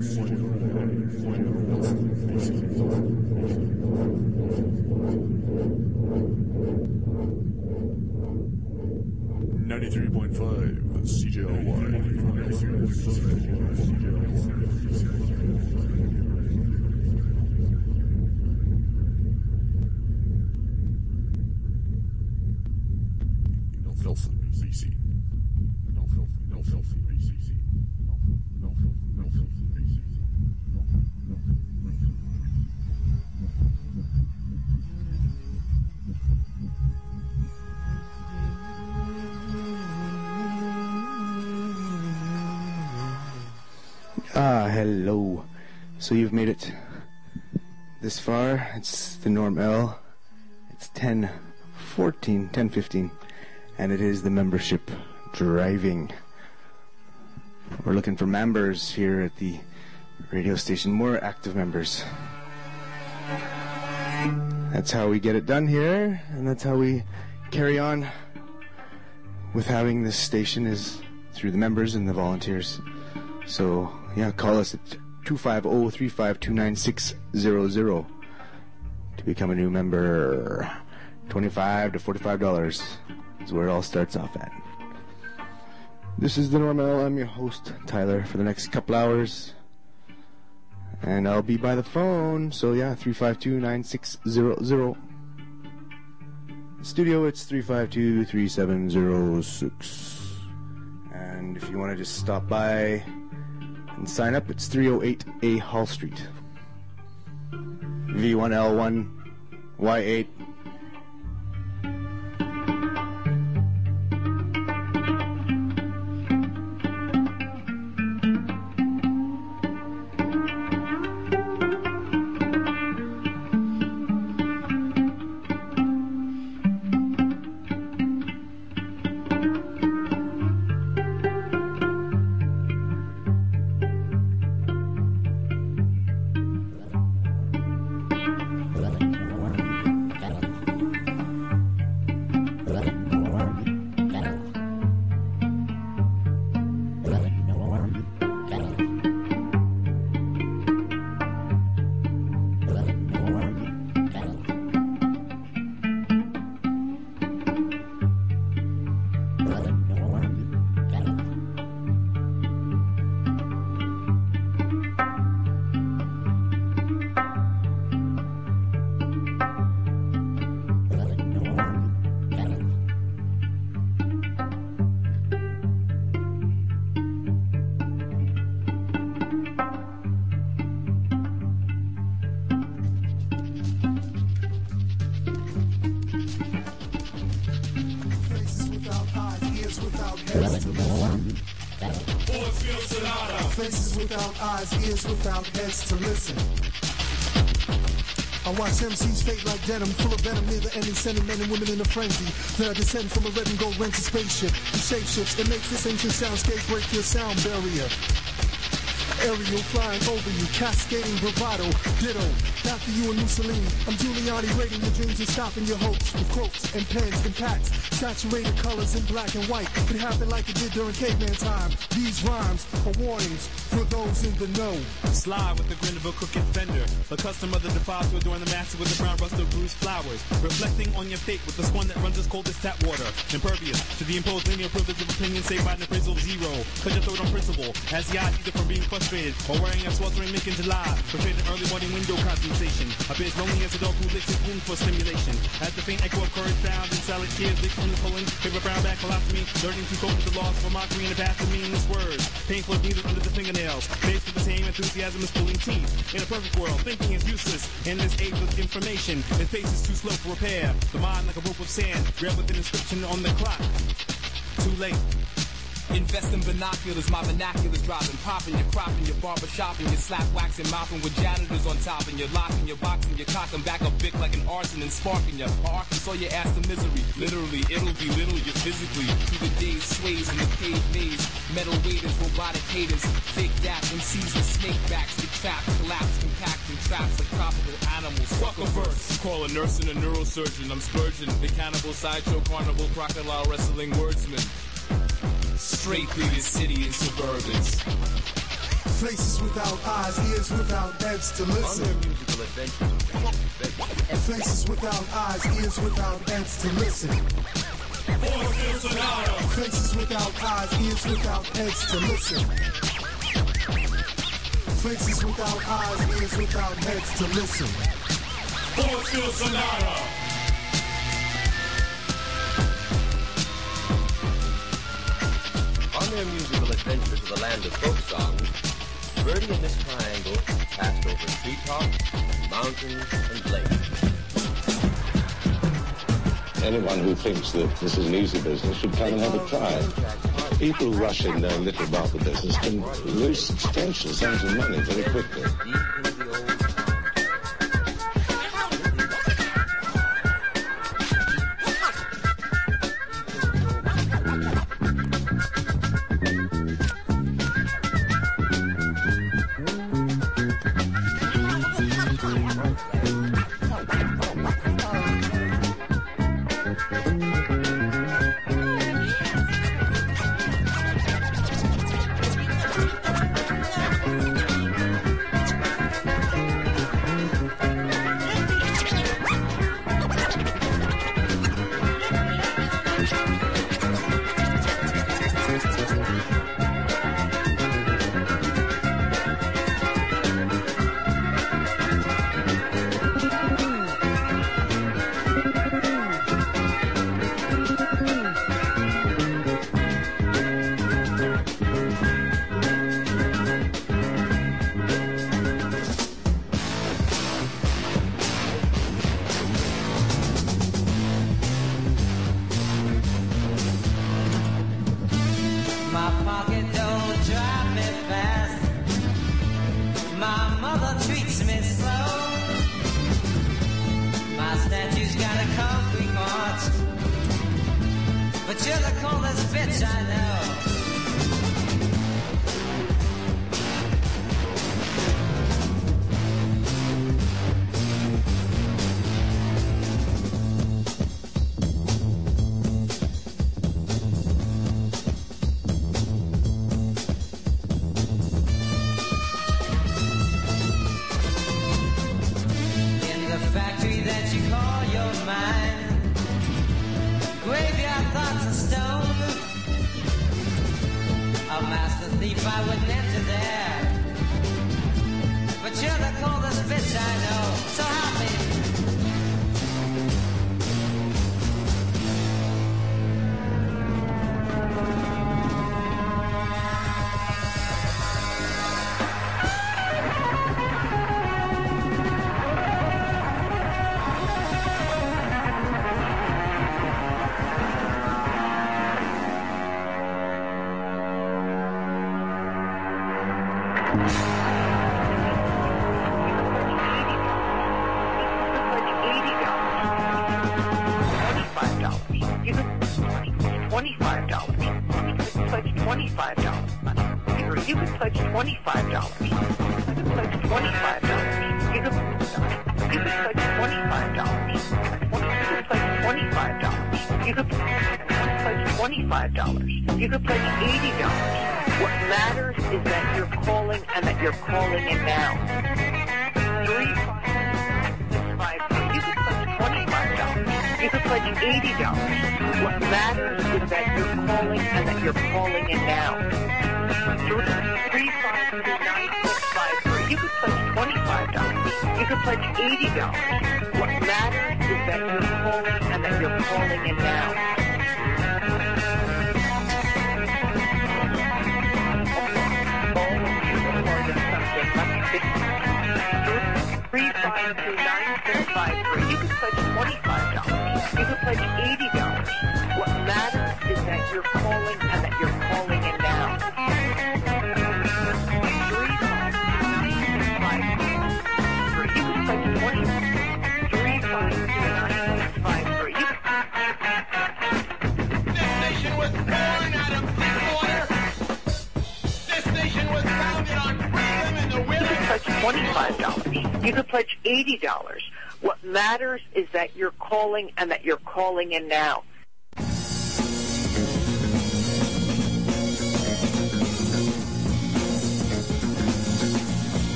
Hello. So you've made it this far. It's the Norm L. It's 10:15, and it is the membership driving. We're looking for members here at the radio station, more active members. That's how we get it done here, and that's how we carry on with having this station, is through the members and the volunteers. So, yeah, call us at 250-352-9600 to become a new member. $25 to $45 is where it all starts off at. This is the Normal. I'm your host, Tyler, for the next couple hours. And I'll be by the phone, so yeah, 352-9600. Studio, it's 352-3706. And if you want to just stop by and sign up, it's 308A Hall Street. V1L1Y8. Without heads to listen. I watch MCs fate like denim, full of venom near the ending, sending men and women in a frenzy. Then I descend from a red and gold rented spaceship. The shape shifts, it makes this ancient soundscape break your sound barrier. Aerial flying over you, cascading bravado, ditto. After you and Mussolini, I'm Giuliani raiding your dreams and stopping your hopes with quotes and pens and packs. Saturated colors in black and white. It happened like it did during caveman time. These rhymes are warnings for those in the know. Slide with the grin of a crooked fender. The custom of the defiles to adorn the master with the brown rust of bruised flowers. Reflecting on your fate with the scorn that runs as cold as tap water. Impervious to the imposed linear privilege of opinion saved by an appraisal of zero. Cut your throat on principle as the eyes either from being frustrated or wearing a sweltering Lincoln July. Portrayed an early morning window condensation. A bit as lonely as a dog who licks his wound for stimulation. As the faint echo of courage found in salad tears leak from the colon. Paper brown back philosophy. Learning to cope with the loss for mockery and the path of meaningless words. Painful as needles under the fingernails. Faced with the same enthusiasm as pulling teeth. In a perfect world, thinking is useless. In this age with information, its pace is too slow for repair. The mind like a rope of sand, read with an inscription on the clock. Too late. Invest in binoculars, my vernacular's dropping, popping, you're cropping, your barber shopping, you're slap waxing, mopping with janitors on top, and you're locking, you're boxing, you're cocking back a bic like an arson and sparking you. Arkansas, your ass to misery. Literally, it'll belittle you physically. Through the days, sways in the cave maze, metal waiters, robotic haters, fake that MCs and snake backs, get trapped, collapse, compact, and traps like tropical animals. Fuck a verse. Call a nurse and a neurosurgeon. I'm Spurgeon, the cannibal sideshow carnival crocodile wrestling wordsman. Straight through the city and suburbans. Faces without eyes, ears without heads to listen. On their musical adventures. Faces without eyes, ears without heads to listen. Faces without eyes, ears without heads to listen. Faces without eyes, ears without heads to listen. Force Sonata. On their musical adventure to the land of folk songs, Birdie and Miss Triangle passed over treetops, mountains, and lakes. Anyone who thinks that this is an easy business should come and have a try. People who rush in knowing little about the business can lose substantial sums of money very quickly. You could pledge $80. What matters is that you're calling and that you're calling in now. 35653. You could pledge $25. You could pledge $80. What matters is that you're calling and that you're calling in now. 3529653. You could pledge $25. You could pledge $80. What matters is that you're calling and that you're calling in now. 3529653. You can pledge $25. You can pledge $80. What matters is that you're calling and that you're calling in now. 3529653. You can pledge $20. 3529653. This nation was born out of clean water. This nation was founded on freedom and the will. You can pledge $25. You could pledge $80. What matters is that you're calling and that you're calling in now.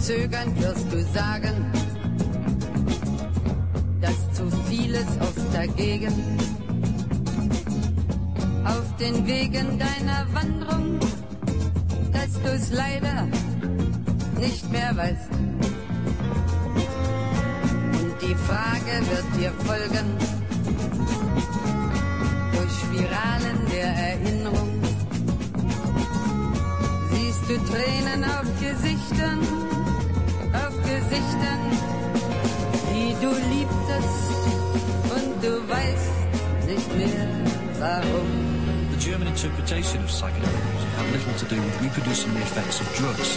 Zögernd wirst du sagen, dass zu vieles oft dagegen auf den Wegen deiner Wanderung, dass du's leider nicht mehr weißt. Und die Frage wird dir folgen, durch Spiralen der Erinnerung. Siehst du Tränen auf Gesichtern, die du liebtest, und du weißt nicht mehr warum. The German interpretation of psychedelics have little to do with reproducing the effects of drugs.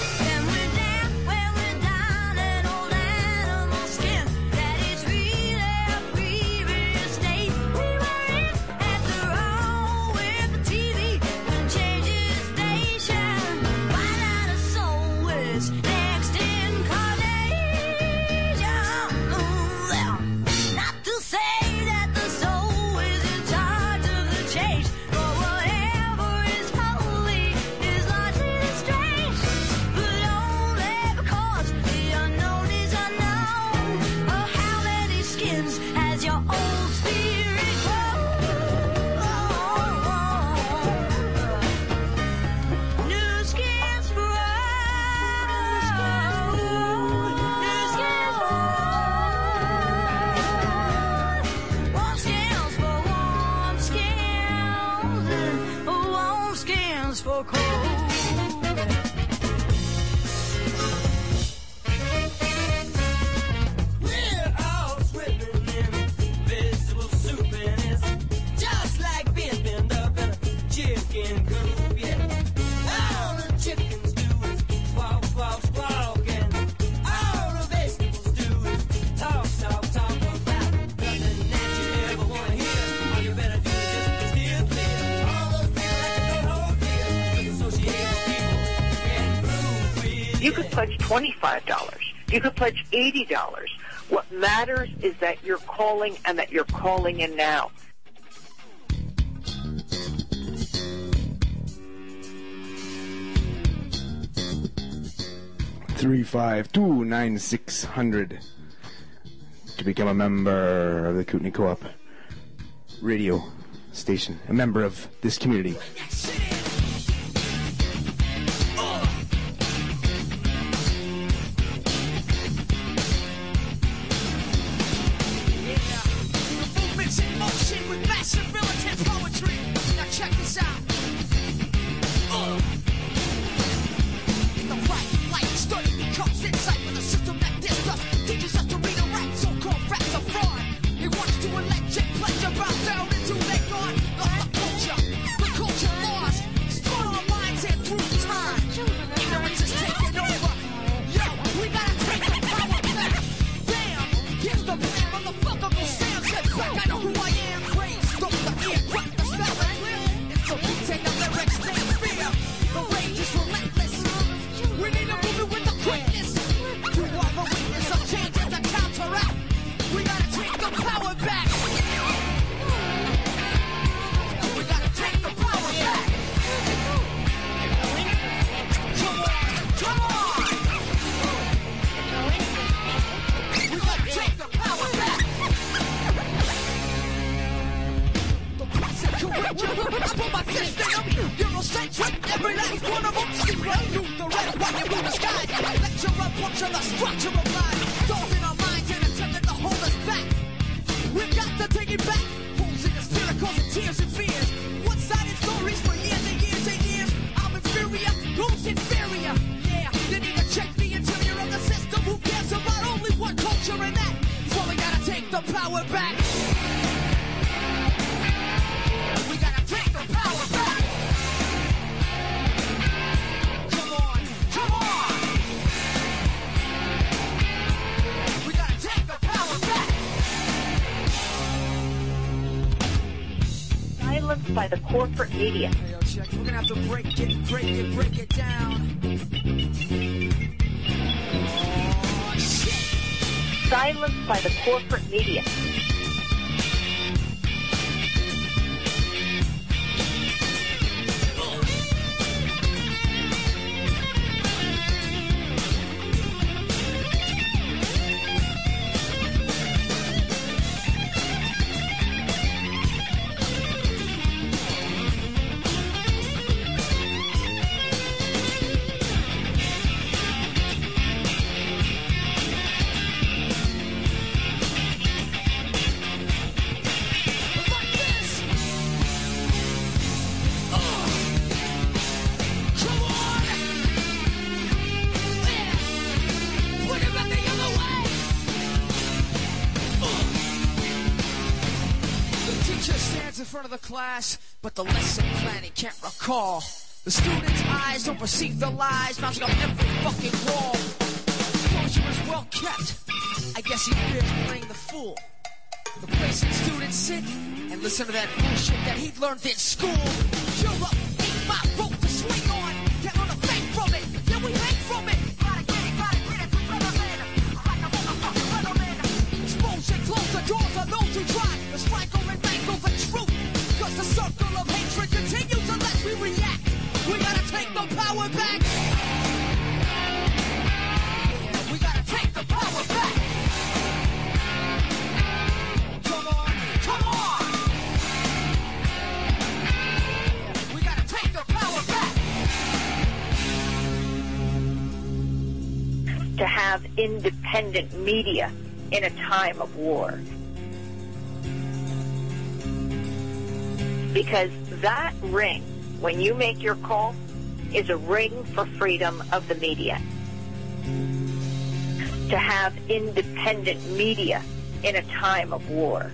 You could pledge $25. You could pledge $80. What matters is that you're calling and that you're calling in now. $352-9600 to become a member of the Kootenai Co-op radio station, a member of this community. By the corporate media. We're gonna have to break it down. Oh, shit. Silenced by the corporate media. in front of the class, but the lesson plan he can't recall. The students' eyes don't perceive the lies mounting up every fucking wall. Composure is well kept. I guess he fears playing the fool. The place that students sit and listen to that bullshit that he'd learned in school. Chill up, ain't my rope to swing on. Can't learn a thing from it, yeah we hang from it. Gotta get it, like a motherfucking weatherman. Expose and close the doors on those who try to strangle and mangle the truth. Cause the circle of hatred continues unless we react. We gotta take the power back. We gotta take the power back. Come on, come on. We gotta take the power back. To have independent media in a time of war. Because that ring, when you make your call, is a ring for freedom of the media. To have independent media in a time of war.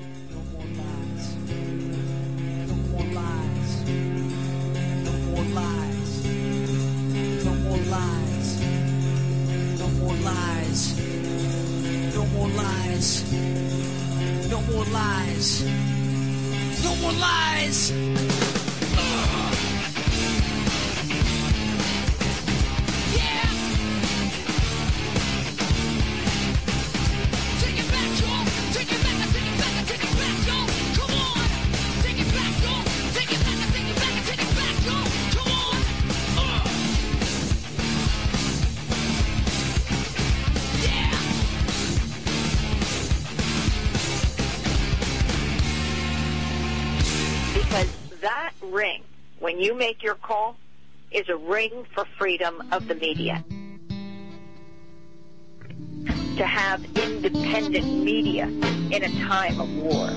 No more lies. No more lies. No more lies. No more lies. No more lies. No more lies. No more lies. That ring, when you make your call, is a ring for freedom of the media. To have independent media in a time of war.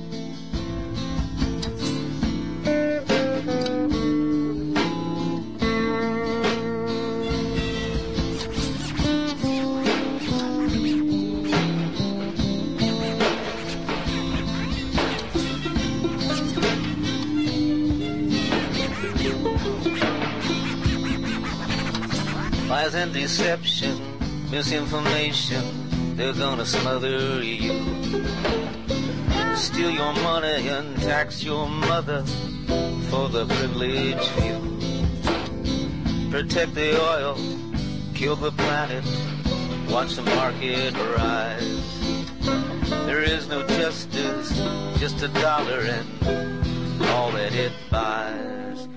Lies and deception, misinformation, they're gonna smother you. Steal your money and tax your mother for the privileged few. Protect the oil, kill the planet, watch the market rise. There is no justice, just a dollar and all that it buys.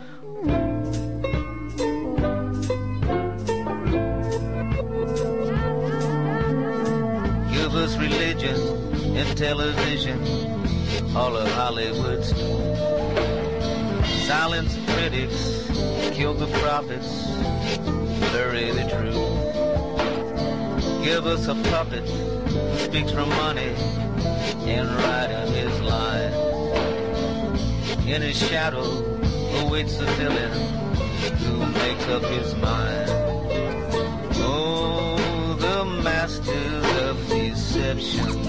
Give us religion and television, all of Hollywood's. Silence the critics, kill the prophets, bury the truth. Give us a puppet who speaks for money and right in his line. In his shadow awaits the villain who makes up his mind. Oh, the masters of deception,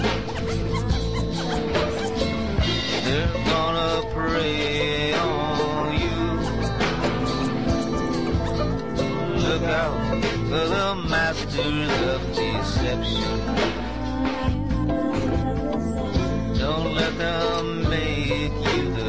they're gonna prey on you. Look out for the masters of deception. Don't let them make you the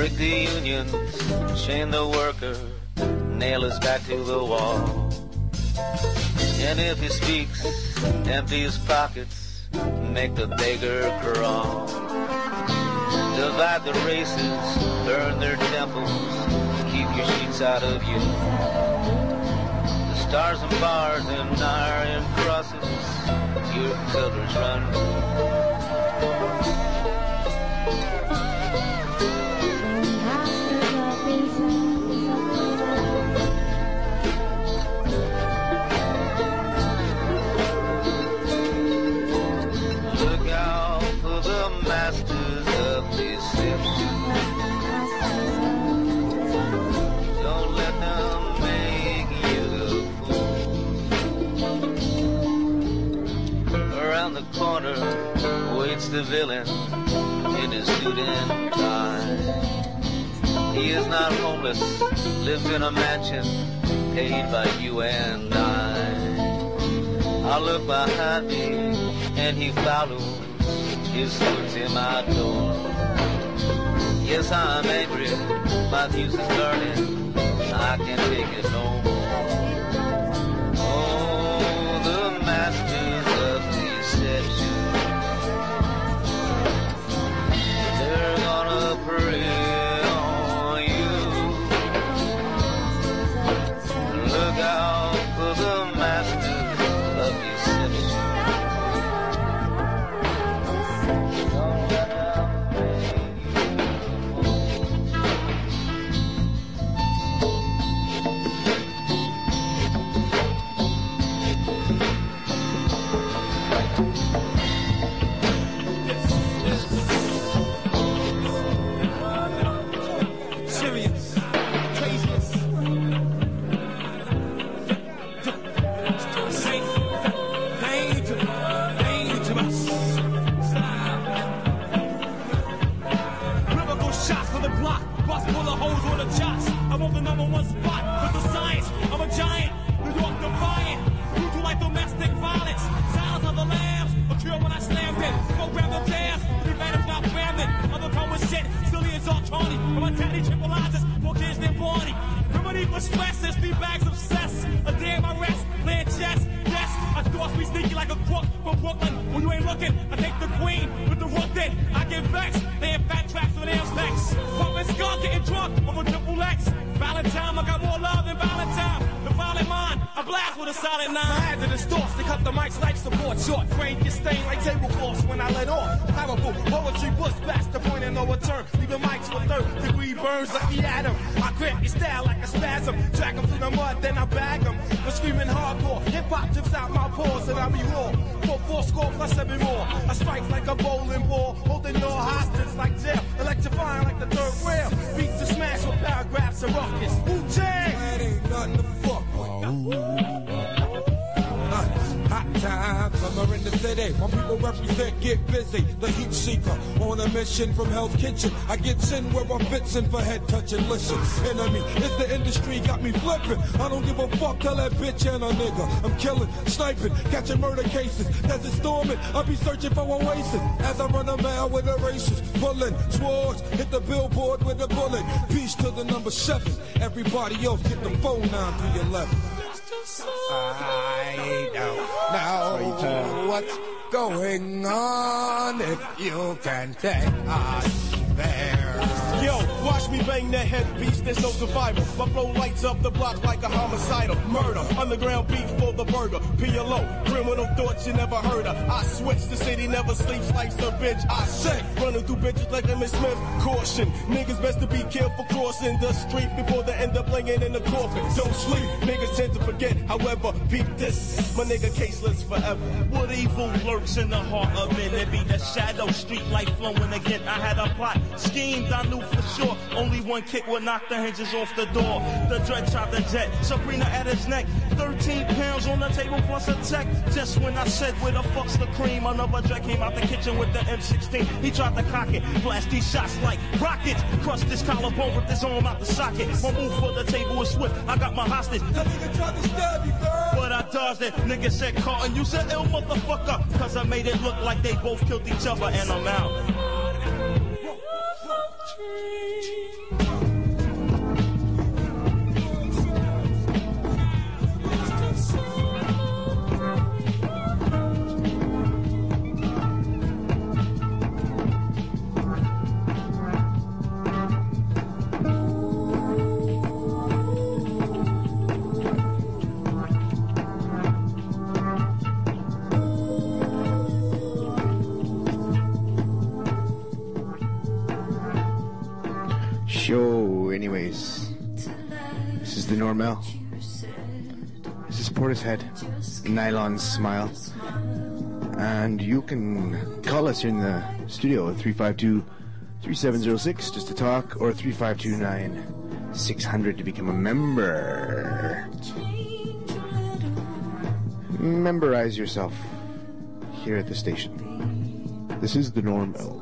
break the unions, chain the worker, nail us back to the wall. And if he speaks, empty his pockets, make the beggar crawl. Divide the races, burn their temples, keep your sheets out of view. The stars and bars and iron crosses, your colors run blue. Corner waits the villain in his suit and tie. He is not homeless, lives in a mansion paid by you and I look behind me and he follows, his foot's in my door. Yes, I'm angry, my fuse is burning, I can't take it no more. Oh, the masters of deception, they're gonna prey on you. Look out for the masters of deception. Don't let them prey from Hell's Kitchen. I get in where I fits in for head touching. Listen, enemy is the industry, got me flipping. I don't give a fuck, tell that bitch and a nigga. I'm killing, sniping, catching murder cases. As it's storming, I'll be searching for oasis. As I run a mile with the races, pulling swords, hit the billboard with a bullet. Peace to the number 7. Everybody else get the phone 9311. I don't know what's going on, if you can take us there. Yo, watch me bang that headpiece, there's no survival. My flow lights up the block like a homicidal murder. Underground beef for the burger. PLO, criminal thoughts you never heard of. I switch, the city never sleeps, life's a bitch. I say, running through bitches like Emmett Smith. Caution, niggas best to be careful crossing the street before they end up laying in the coffin. Don't sleep, niggas tend to forget. However, beat this, my nigga caseless forever. What evil lurks in the heart of men? It be the shadow, street light flowing again. I had a plot, schemed, I knew for sure. Only one kick would knock the hinges off the door. The dread tried the jet, Sabrina at his neck. 13 pounds on the table plus a tech. Just when I said where the fuck's the cream, another dread came out the kitchen with the M16. He tried to cock it, blast these shots like rockets. Crushed his collarbone with his arm out the socket. My move for the table was swift, I got my hostage. That nigga tried to stab you, girl, but I dodged it. Nigga said, Carlton, you said ill motherfucker. Cause I made it look like they both killed each other and I'm out. show anyways. This is the Normal. This is Portishead, Nylon Smile. And you can call us here in the studio at 352-3706 just to talk, or 352-9600 to become a member. Memberize yourself here at the station. This is the Normal.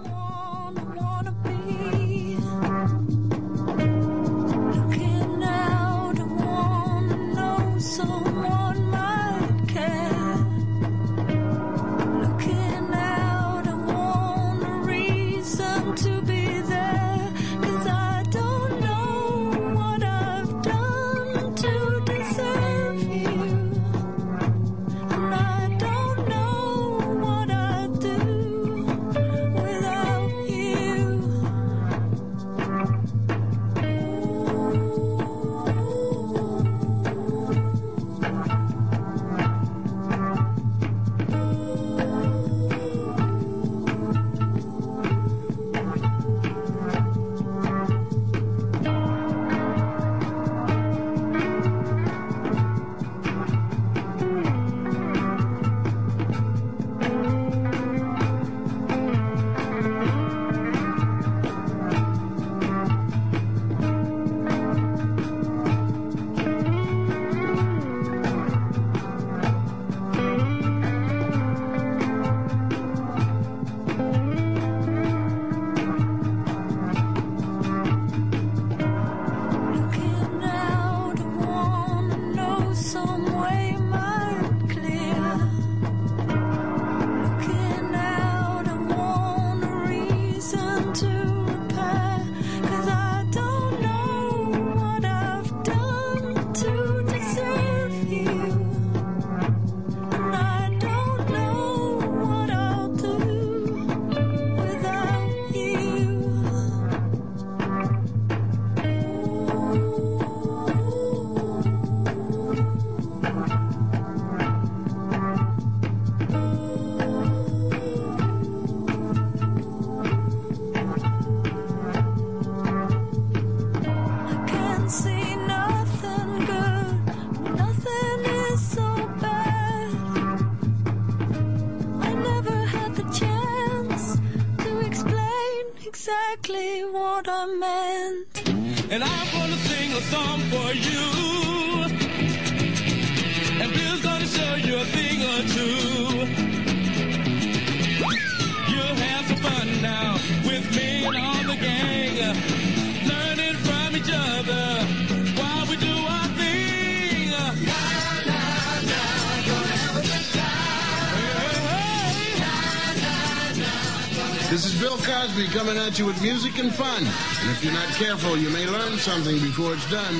This is Bill Cosby coming at you with music and fun. And if you're not careful, you may learn something before it's done.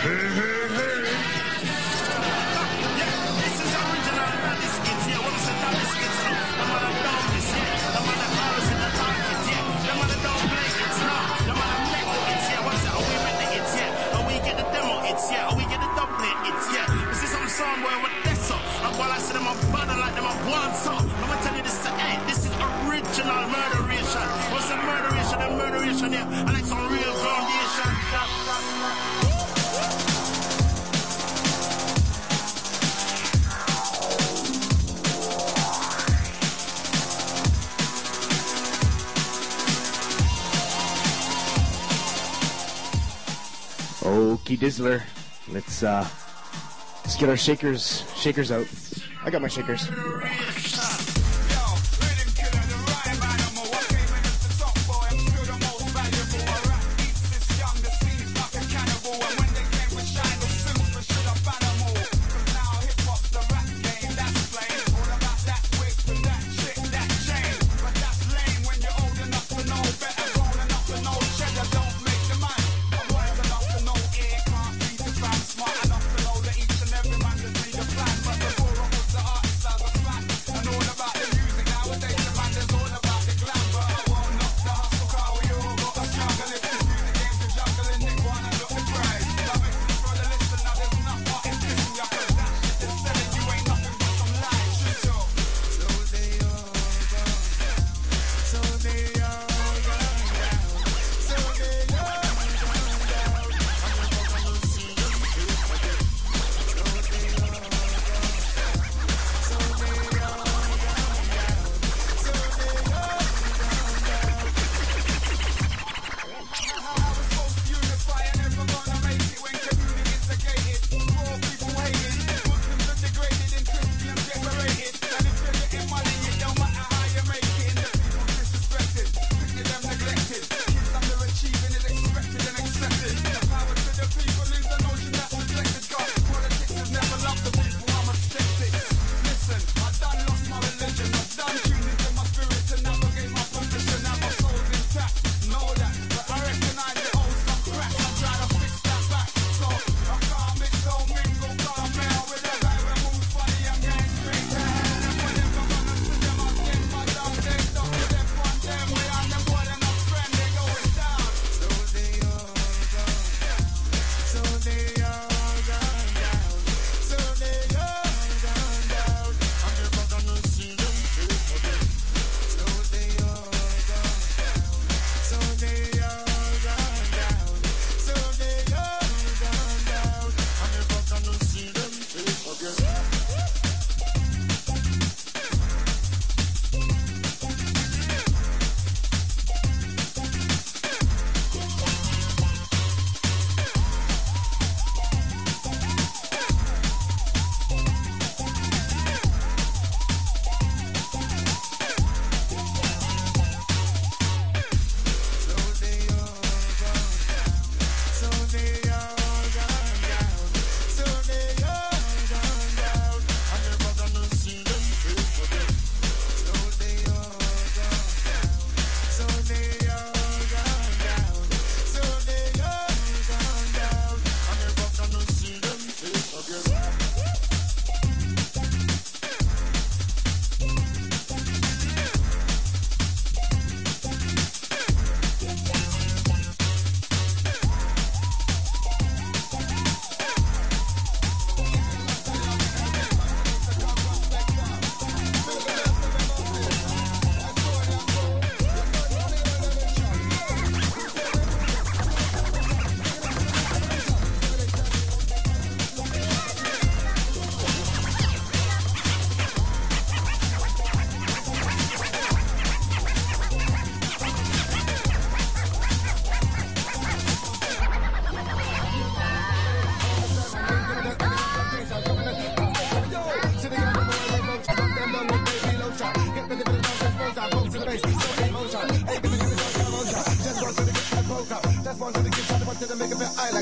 Okie Dizzler. Let's get our shakers out. I got my shakers.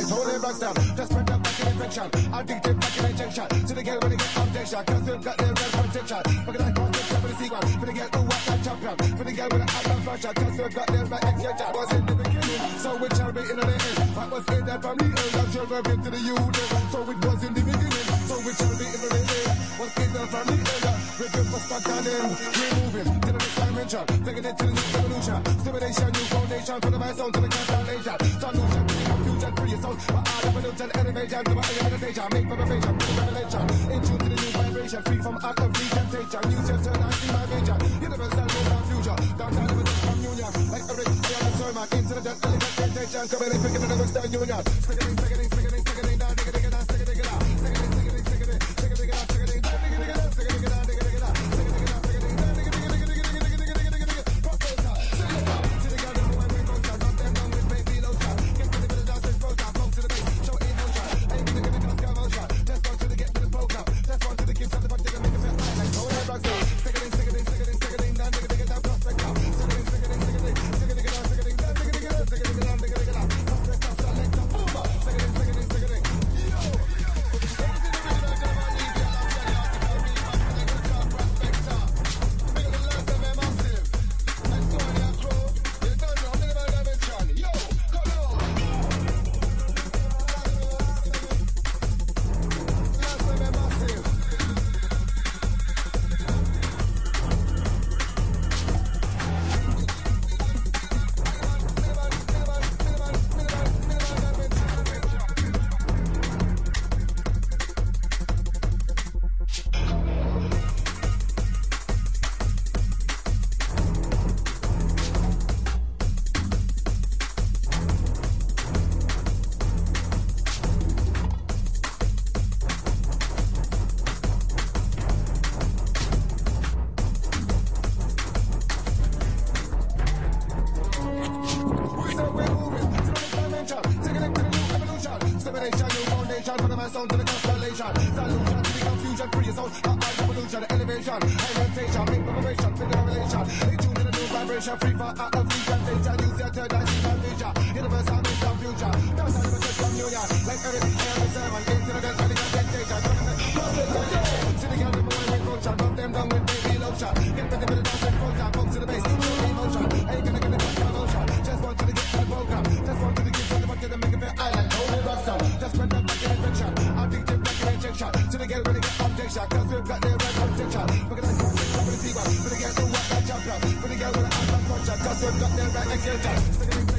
hold it back down. Just spread up back in infection. Addicted back in injection. To the girl when they get objection. Cause they've got their red protection. Look at that concept for the sequel. For the girl who walk that champion. For the girl with the act and fashion. Cause they've got their red extension. Was in the beginning, so it shall be in the end. What was in that family end, I'm sure we'll get to the youth. So it was in the beginning, so it shall be in the end. Was in the family end. We're good for stuck on them. We're moving to the next dimension. Taking it to the new evolution. Stimulation, new foundation. From the mind sound to the constellation. Solution, fusion, free sound. My art evolution, elevation. To my meditation. Make preparation, revelation. In tune to the new vibration. Free from art of free temptation. Use your turn and see my vision. Universal movement future. Downtown with this communion. Like a rich I am a sermon. Into the death, elegant temptation. Coming in, picking in the Western Union. Sticking in, sticking in, sticking in, sticking in, down, sticking in, down, sticking in, down, sticking in, sticking in, sticking in, sticking in, sticking in, down, sticking in, down, sticking in, down, sticking in, down. Sound to the constellation, solution to the confusion, free sound, art evolution, elevation, orientation, make preparation, figure relation, in tune to the new vibration, free for art of free temptation, use your third eye, see my vision, universal means the future, don't tell them it's communion, like everything I am the sermon, into the death, elegant temptation, to the girl with more with culture, rub them down with baby lotion, get ready for the dance and culture, come to the base, show emotion, ain't gonna get the touch of emotion, just want you to get to the program, just want you to get to the bucket and make it feel island, hold it rock sound, just spread that back in infection. To the girl when they get objection, cause we've got their red protection. Look at that concept for the sequel. For the girl who walk that champion. For the girl with the act and fashion, cause we've got their red extension.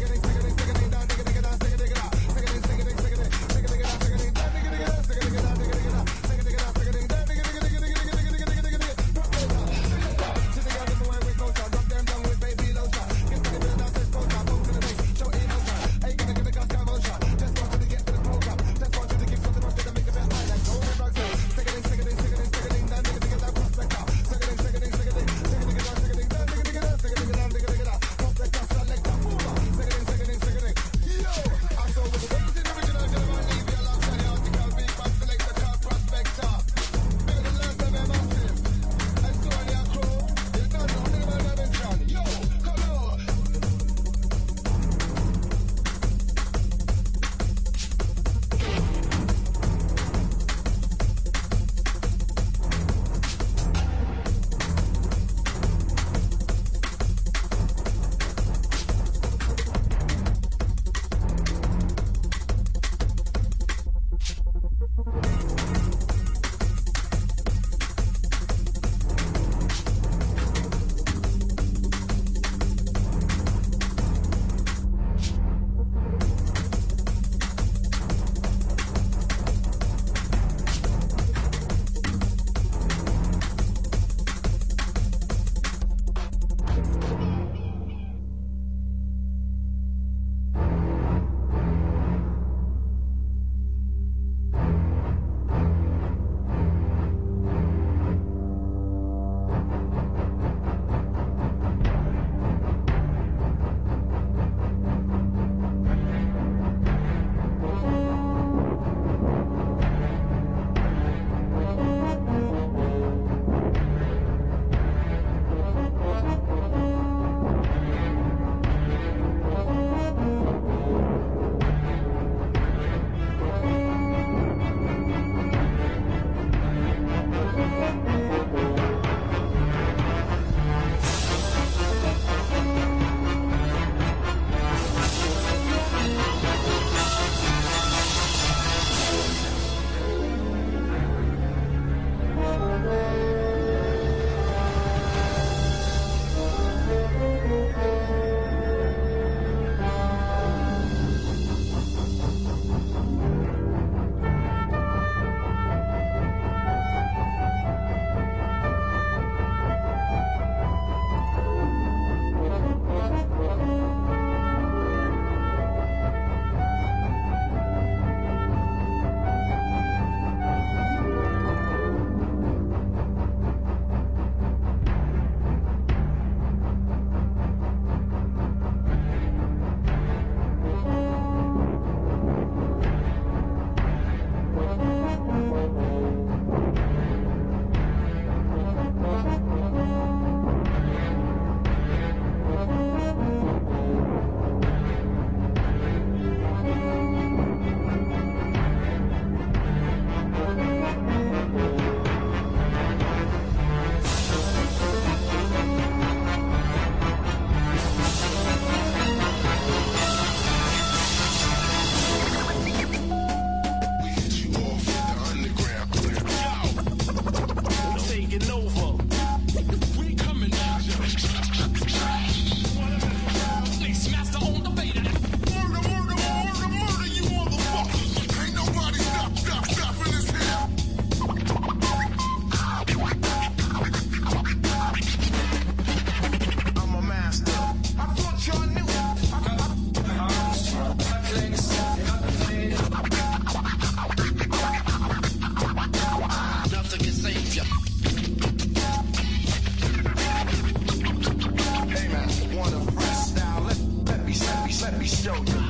show you.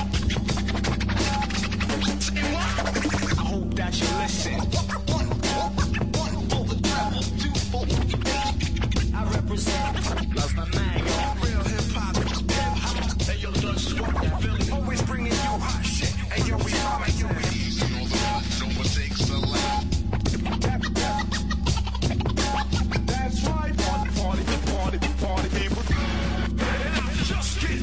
I hope that you listen. One for the treble, two for the I represent. That's my man, yo. Real hip-hop. Hey, yo, just fuck that Philly. Always bringing you hot shit. Hey, yo, we are, hey, yo, we easy on the one. No mistakes allowed. That's right. Party, people. Just get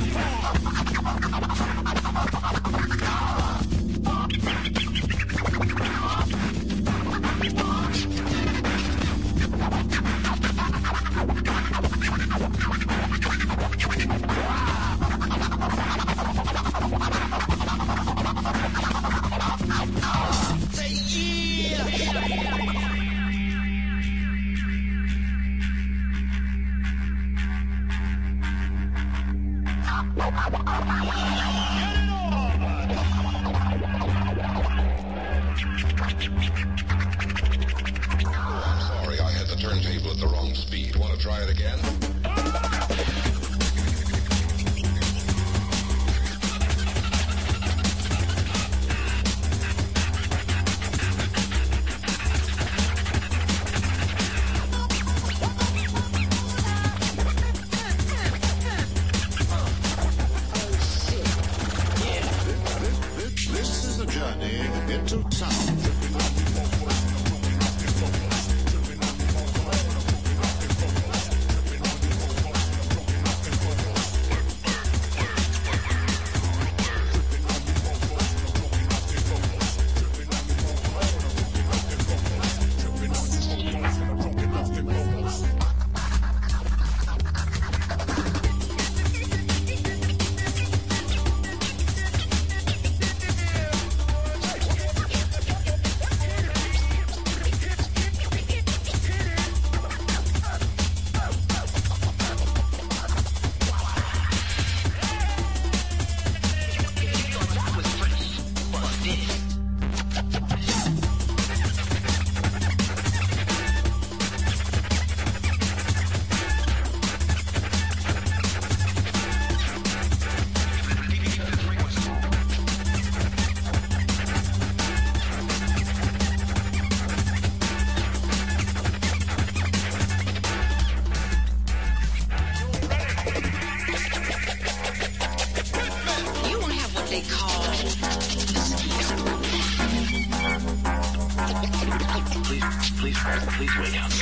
Please wait out.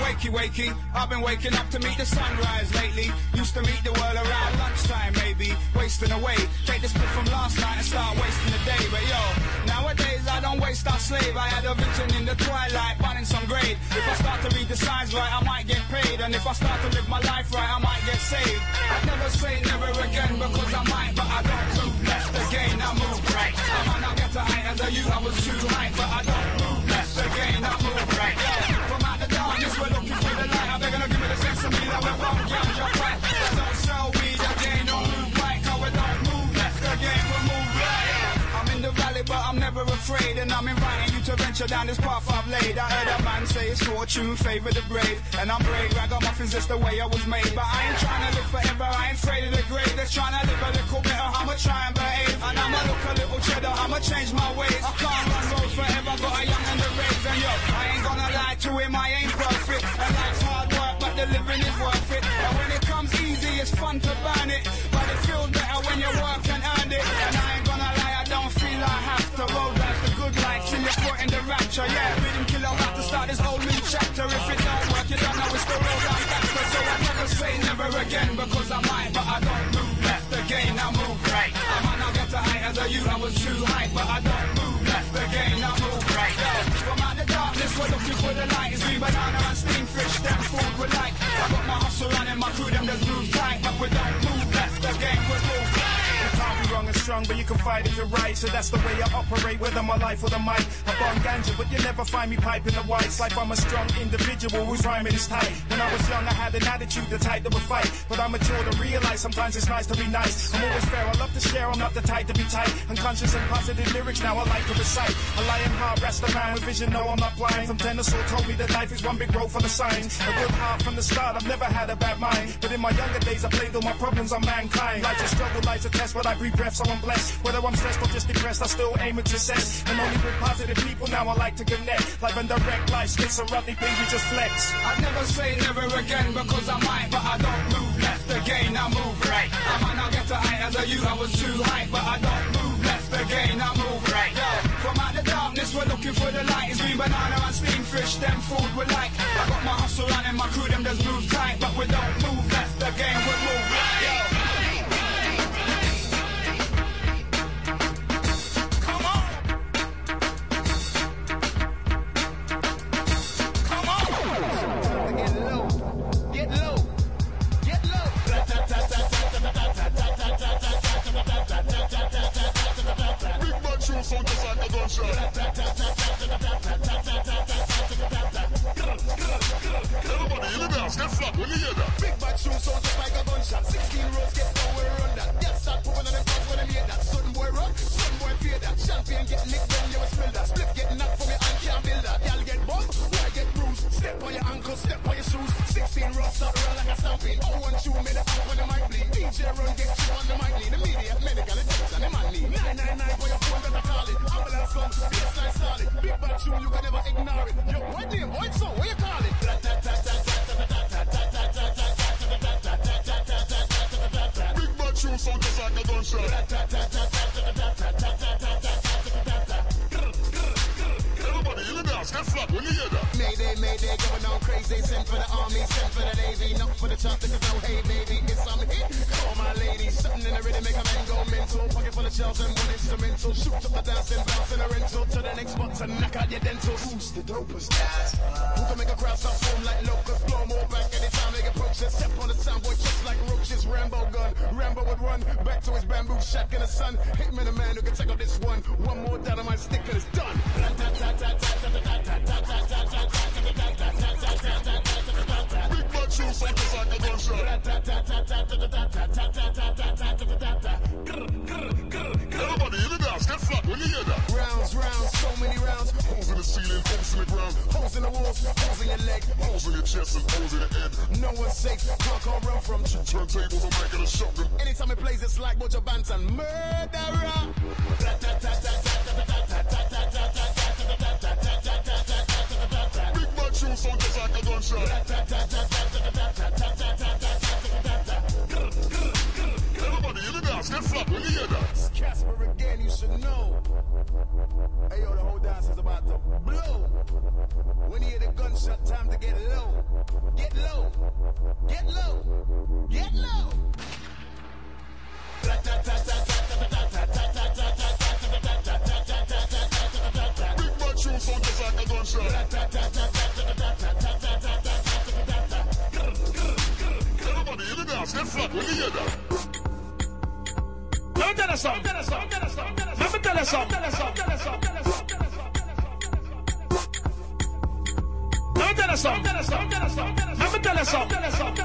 wakey. I've been waking up to meet the sunrise lately. Used to meet the world around lunchtime, maybe. Wasting away. Take this split from last night and start wasting the day. But yo, nowadays I don't waste, I slave. I had a vision in the twilight, burning some grade. If I start to read the signs right, I might get paid. And if I start to live my life right, I might get saved. I'd never say never again because I might, but I don't move left again, I move right. I might not get to height as a youth, I was too high, but I don't move left again, I move right. Yeah. From out the darkness, we're looking for the light. I beg you, give me the sense of me that we're wrong, ganja right. I don't sell weed again, don't move right, cause we don't move left again, we move right. I'm in the valley, but I'm never afraid, and I'm inviting you to venture down this path I've laid. I heard a man say it's fortune favor the brave, and I'm brave. Ragamuffins, just the way I was made, but I ain't trying to live forever. I ain't afraid of the grave. That's trying to live a little better. I'ma try and behave, and I'ma look a little cheddar. I'ma change my ways. I can't run roads forever, got a young and the raised, and yo, I ain't gonna lie to him. I ain't perfect, and life's hard work, but the living is worth it. And when it comes easy, it's fun to burn it, but it feels better when you work and earn it. And I ain't gonna lie, I don't feel I have to. Road life, the good life, till you're caught in the rapture. Yeah, rhythm killer have to start this whole new chapter. If it don't work, you don't know it's the road I'm after. So I never say never again because I might, but I don't move left again, I move right. I might not get to height as a youth, I was too high, but I don't move left again, I move right. Yeah. From out the darkness, we're looking for the light. It's green banana and steam fish, them food we like. I got my hustle on and my crew, them just move tight, but we don't move left again, we move right. You can't be wrong and strong, but you can fight if you're right. So that's the way I operate, whether my life or the mic. I burn ganja, but you never find me piping the whites. Like I'm a strong individual whose rhyming is tight. When I was young, I had an attitude, the type that would fight. But I'm mature to realize sometimes it's nice to be nice. I'm always fair, I love to share, I'm not the type to be tight. Unconscious and positive lyrics, now I like to recite. A lion heart, rest a man with vision, no I'm not blind. From Tennessee told me that life is one big road for the signs. A good heart from the start, I've never had a bad mind. But in my younger days, I blamed all my problems on mankind. Life's a struggle, life's a test, but I breathe breath, so I'm blessed. Whether I'm stressed or just depressed, I still aim at success. And only with positive people now I like to connect. Life and direct, life skits and roughy things, we just flex. I'd never say never again because I might, but I don't move left again, I move right. I might not get to height as a youth, I was too high, but I don't move left again, I move right. Yeah. From out the darkness, we're looking for the light. It's green banana and steam fish, them food we like. I got my hustle on and my crew, them just move tight, but we don't move left again, we move right. Yeah. So just like a gunshot. Everybody in the dance, get flat when you hear that. Big bad shoe sound just like a gunshot. 16 rows get nowhere run that. Get start popping on them fast when they hear that. Sudden boy run, sudden boy fear that. Champion get licked when you spill that. Split get knocked from your hand, can't build that. Y'all get bumped, why get bruised? Step on your ankles, step on your shoes. 16 rows start run like a stampede. Oh, one shoe made a pump on the mic bleed. DJ run get you on the mic lead. Immediate medical attention, the man need 999 for your phone, better call it. Ambulance song, baseline solid. Big bad tune, you can never ignore it. Yo, what name, what song, what you call it? Big bad tune sound just like a gunshot. Everybody in the dance, get flat when you hear that. Mayday, mayday, going on crazy. Send for the army, send for the navy. Not for the chance, because no hey baby, it's on me. Call my lady, something in the rhythm, make a man go mental. Pocket full of shells and one instrumental. Shoot up the dance and bounce in a rental to the next spot to knock out your dentals. Who's the dopest guys? Who can make a crowd stop foam like locusts? Blow more back anytime they approach it. Step on the soundboard just like roaches. Rambo gun, Rambo would run back to his bamboo shack in the sun. Hitman the man who can take out this one. One more down on my stick and it's done. Big bad tune sound just like a gunshot. Everybody in the dance, get flat when you hear that. Rounds, rounds, so many rounds. Holes in the ceiling, holes in the ground. Holes in the walls, holes in your leg. Holes in your chest and holes in your head. No one's safe, can't run from. Two turntables, I'm making a shotgun. Anytime it plays, it's like Bojo Banton. Murderer. Big bad tune sound just like a gunshot. Everybody in the dance, get flat when you hear that. Never again, you should know. Hey yo, the whole dance is about to blow. When you hear the gunshot, time to get low. Get low. Get low. Get low. Big man shoes sound just like a gunshot. Everybody in the dance, get flat when you hear that. Let me tell you something. Let me tell you something. Let me tell you something. Let me tell you something. Let me tell you something.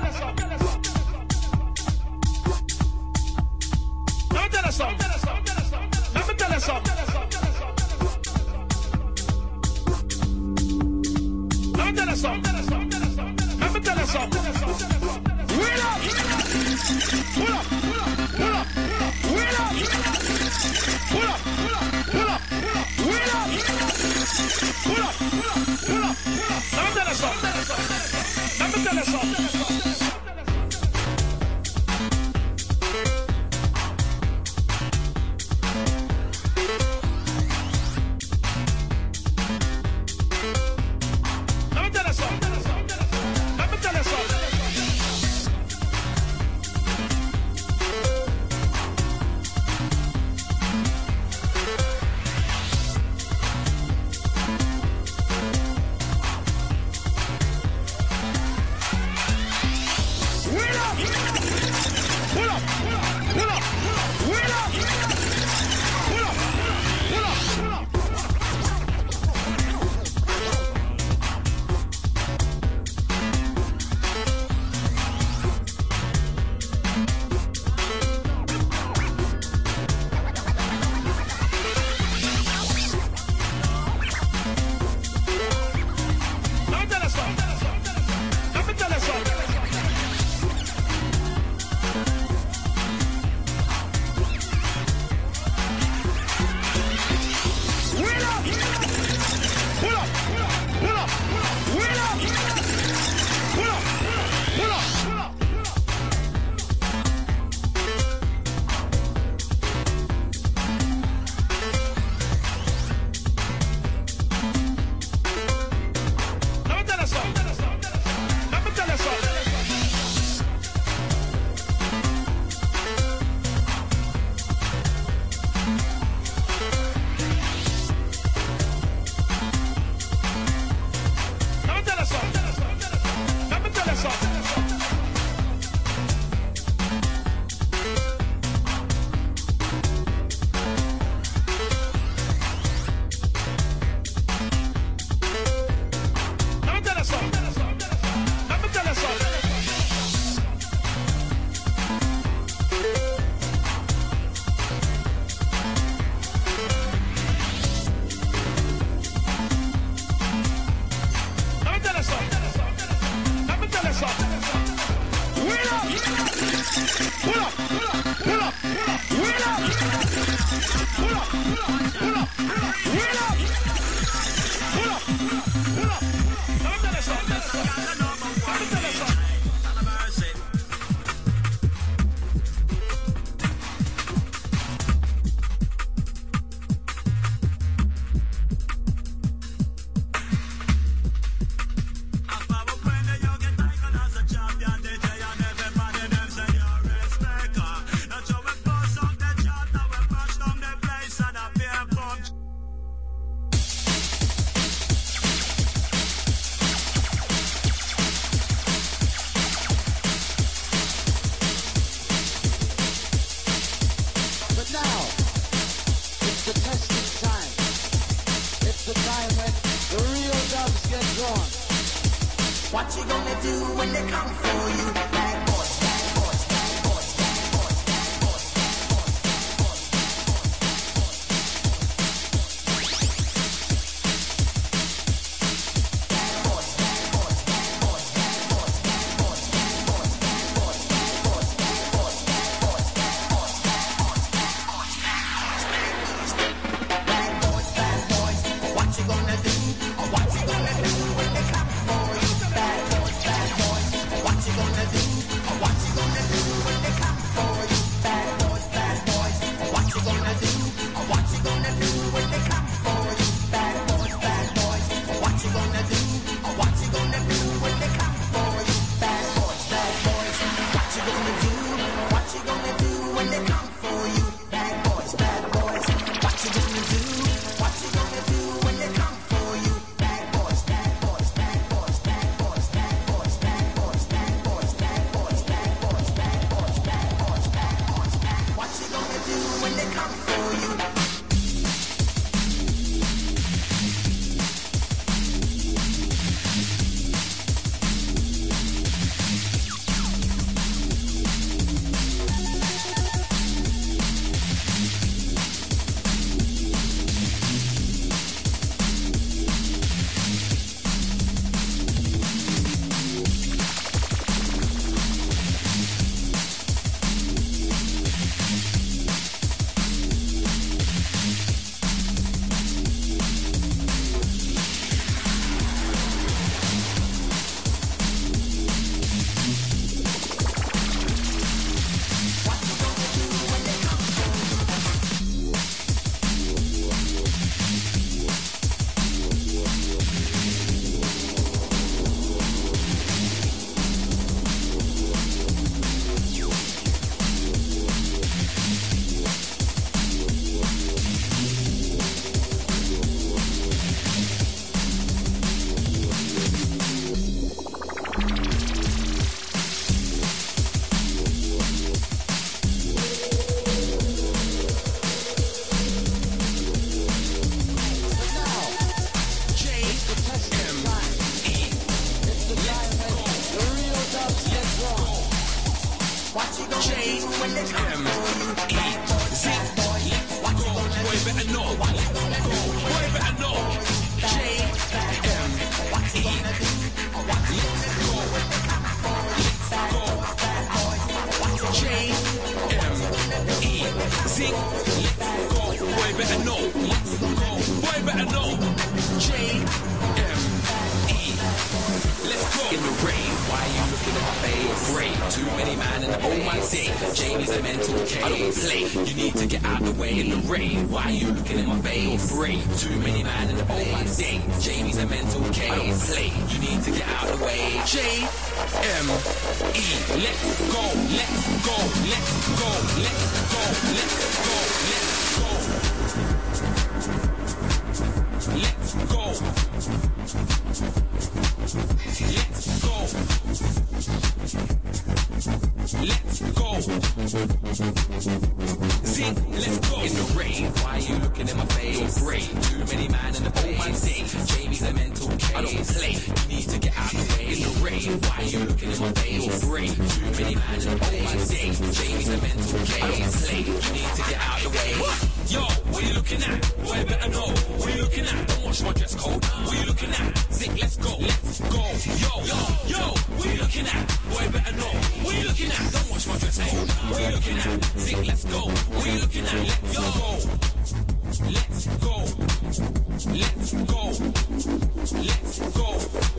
Wait up! Pull up! Pull up! Wait up! Pull up! Pull up! Wait up! Pull up! Pull up! Let me tell you something. Let me tell you something. What you gonna do when they come for you? Bad boys, bad boys, bad boys, bad boys, bad boys, bad boys, what you gonna do? What you gonna do when they come for you? Bad boys, what you gonna do? J-M-E-Z. Let's go. Boy, better know. Boy, better know. J-M-E. Let's go. J-M-E-Z. Let's go. Boy, better know. Let's go. Boy, better know. J-M-E. Let's go. In the rain, why are you looking at my face? Rain, too many man in the oh my day. Jamie's a mental case. I don't play. You need to get out the way in the rain. Why are you looking at my face? Rain, too many man in the oh my day. Jamie's a mental case. I don't play. You need to get out the way. J-M-E. Let's go. Let's go. Let's go. Let's go. Let's go. Let's go. Let's go. Let's go. Zing, let's go. In the rain, why are you looking at my face? Rain, too many man in the oh my day. Jamie's a mental case. I don't play. You need to get out the way. In the rain, why are you looking at my face? Rain, too many man in the oh my day. Jamie's a mental case. I don't play. You need to get out the way. Yo, what you looking at? Boy, better know. What you looking at? Don't watch my dress code. What you looking at? Zing, let's go. Let's go. Yo, what you looking at? Boy, better know. What you looking at? Don't watch my dress code. What you looking at? Zing, let's go. What you looking at? Let's go. Let's go. Let's go. Let's go.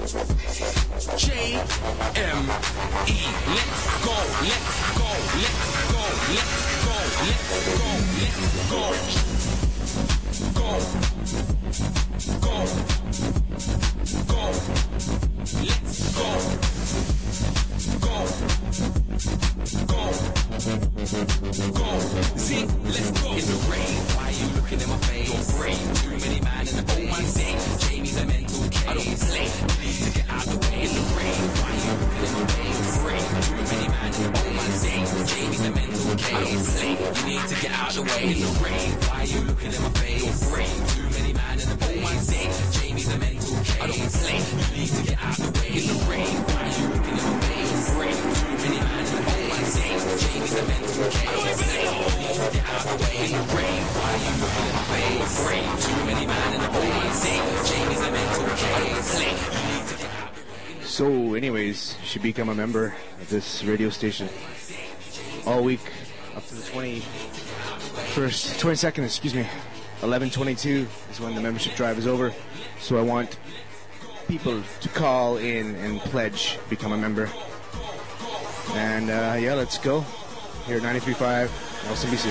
J-M-E. Let's go. Let's go. Let's go. Let's go. Let's go. Let's go. Go. Go. Go. Let's go. Go. Go. Go. Zing, let's go. In the rain, why are you looking at my face? Rain, too many man in the oh my day. Jamie's a mental case. I don't play. You need to get out the way. In the rain, why are you looking at my face? Rain, too many man in the oh my day. Jamie's a mental case. I don't play. You need to get out the way. In the rain, why are you looking at my face? Rain, too many man in the oh my day. Jamie's a mental case. I don't play. You need to get out the way. In the rain, why are you looking at my face? Rain, too many man in the oh my day. Jamie's a mental case. I don't play. You need to get out the way. In the rain, why are you looking at my face? Rain, too many man in the oh my day. Jamie's a mental case. I don't play. You need to get out the way. So, anyways, you should become a member of this radio station all week up to the 22nd, excuse me. 11:22 is when the membership drive is over. So I want people to call in and pledge, become a member. And yeah, let's go. Here at 93.5 LCBC.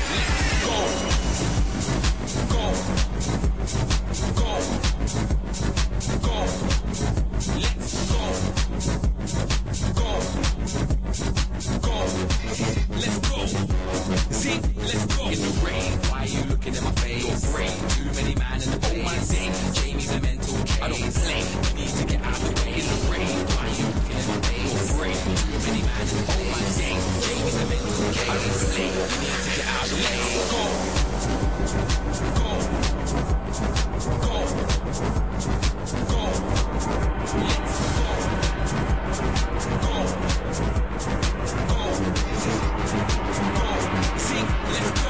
Let's go. See, let's go. In the rain, why are you looking at my face? Rain, too many man in the oh my day. Jamie's a mental case. I don't play. You need to get out the way. In the rain, why are you looking at my face? Rain, too many man in the oh my day. Jamie's a mental case. I don't play. You need to get out the way. Go. Go. Go. Go. Let's go. Go. Go. Sing, let's go.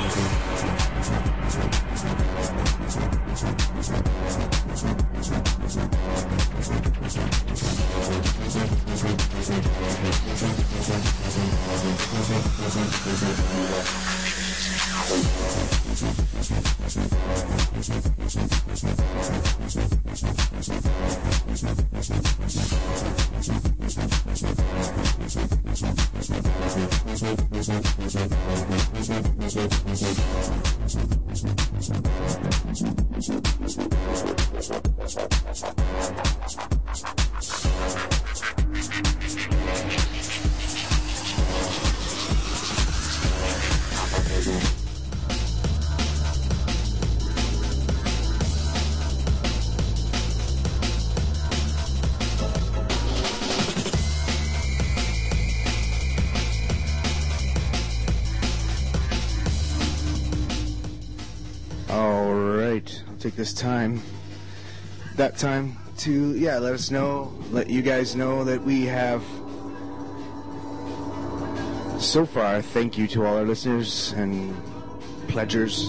Take this time, that time to, yeah, let us know, let you guys know that we have So far, thank you to all our listeners and pledgers.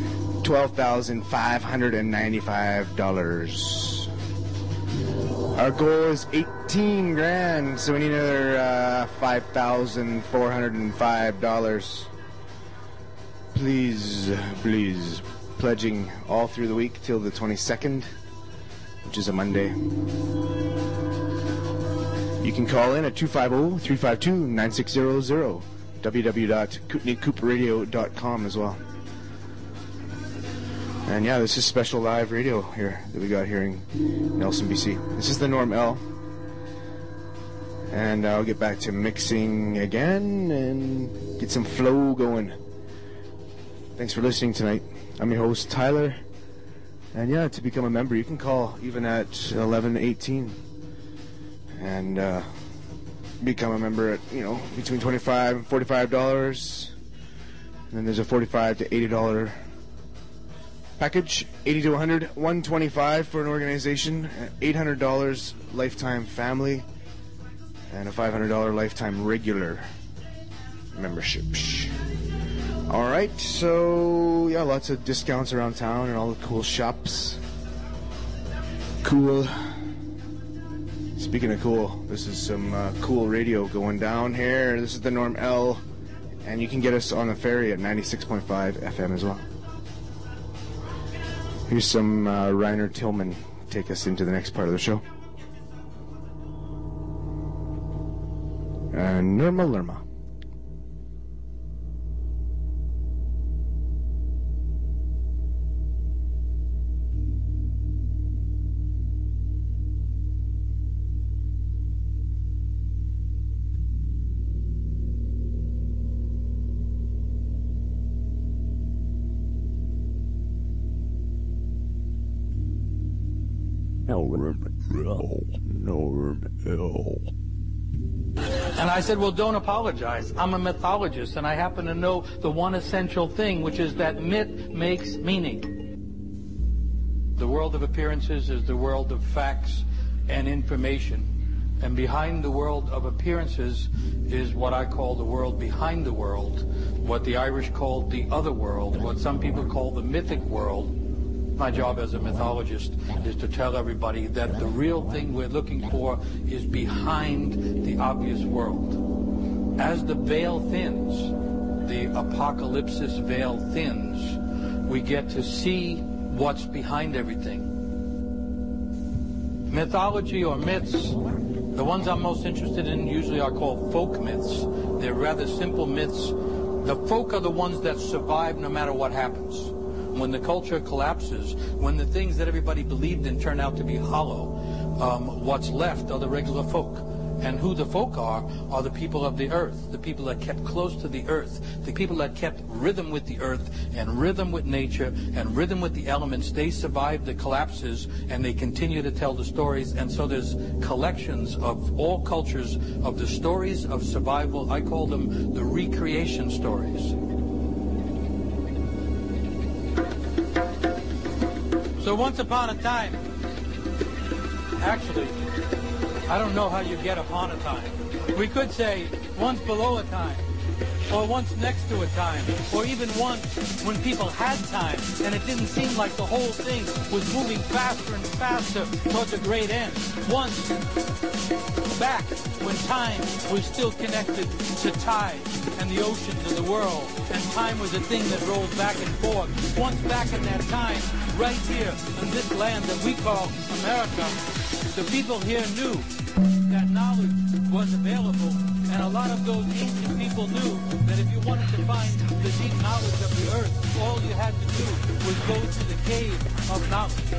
$12,595. Our goal is 18 grand, so we need another $5,405. Please, pledging all through the week till the 22nd, which is a Monday. You can call in at 250-352-9600, www.kootenai-coopradio.com as well. And yeah, this is special live radio here that we got here in Nelson, BC. This is the Norm L. And I'll get back to mixing again and get some flow going. Thanks for listening tonight. I'm your host, Tyler. And yeah, to become a member, you can call even at 11:18 and become a member at, between $25 and $45. And then there's a $45 to $80 package. $80 to $100, $125 for an organization, $800 lifetime family, and a $500 lifetime regular membership. All right, so yeah, lots of discounts around town and all the cool shops. Cool. Speaking of cool, this is some cool radio going down here. This is the Norm L, and you can get us on the ferry at 96.5 FM as well. Here's some Reiner Tillman take us into the next part of the show. Norma Lerma. Norm L. And I said, well, don't apologize. I'm a mythologist, and I happen to know the one essential thing, which is that myth makes meaning. The world of appearances is the world of facts and information. And behind the world of appearances is what I call the world behind the world, what the Irish called the other world, what some people call the mythic world. My job as a mythologist is to tell everybody that the real thing we're looking for is behind the obvious world. As the veil thins, the apocalypsis veil thins, we get to see what's behind everything. Mythology or myths, the ones I'm most interested in usually are called folk myths. They're rather simple myths. The folk are the ones that survive no matter what happens. When the culture collapses, when the things that everybody believed in turn out to be hollow, what's left are the regular folk. And who the folk are the people of the earth, the people that kept close to the earth, the people that kept rhythm with the earth and rhythm with nature and rhythm with the elements. They survived the collapses and they continue to tell the stories. And so there's collections of all cultures of the stories of survival. I call them the recreation stories. So once upon a time, actually, I don't know how you get upon a time. We could say once below a time, or once next to a time, or even once when people had time and it didn't seem like the whole thing was moving faster and faster towards a great end. Once back when time was still connected to tide and the oceans of the world, and time was a thing that rolled back and forth. Once back in that time, right here in this land that we call America, the people here knew that knowledge was available, and a lot of those ancient people knew that if you wanted to find the deep knowledge of the earth, all you had to do was go to the cave of knowledge.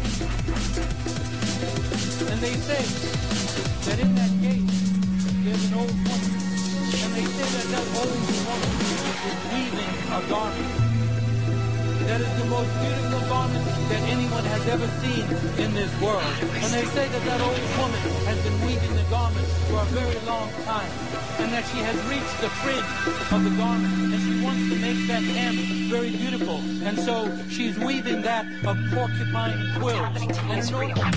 And they say that in that cave, there's an old woman, and they say that that old woman is weaving a garment. That is the most beautiful garment that anyone has ever seen in this world. And they say that that old woman has been weaving the garment for a very long time. And that she has reached the fringe of the garment. And she wants to make that hem very beautiful. And so she's weaving that of porcupine quills. And in order...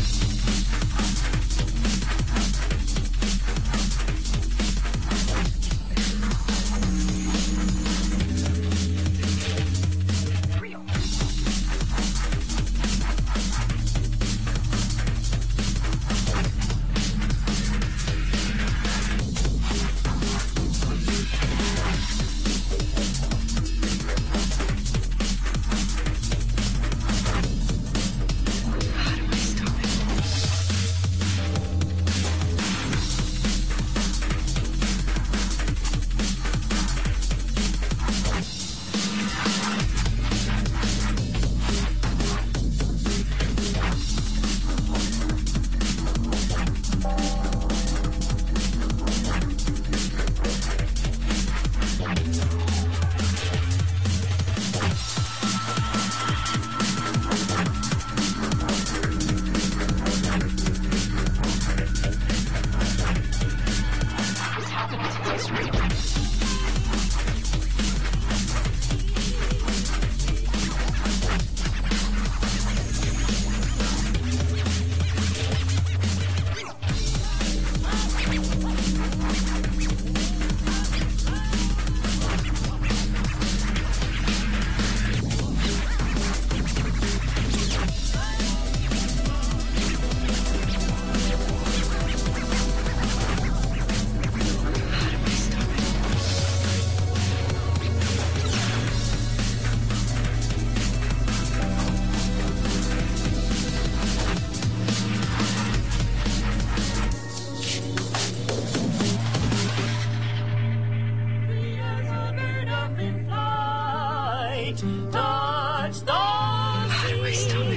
feet touch the sea.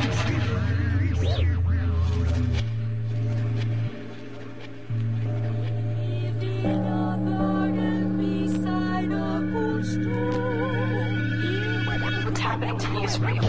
What's happening to me is real.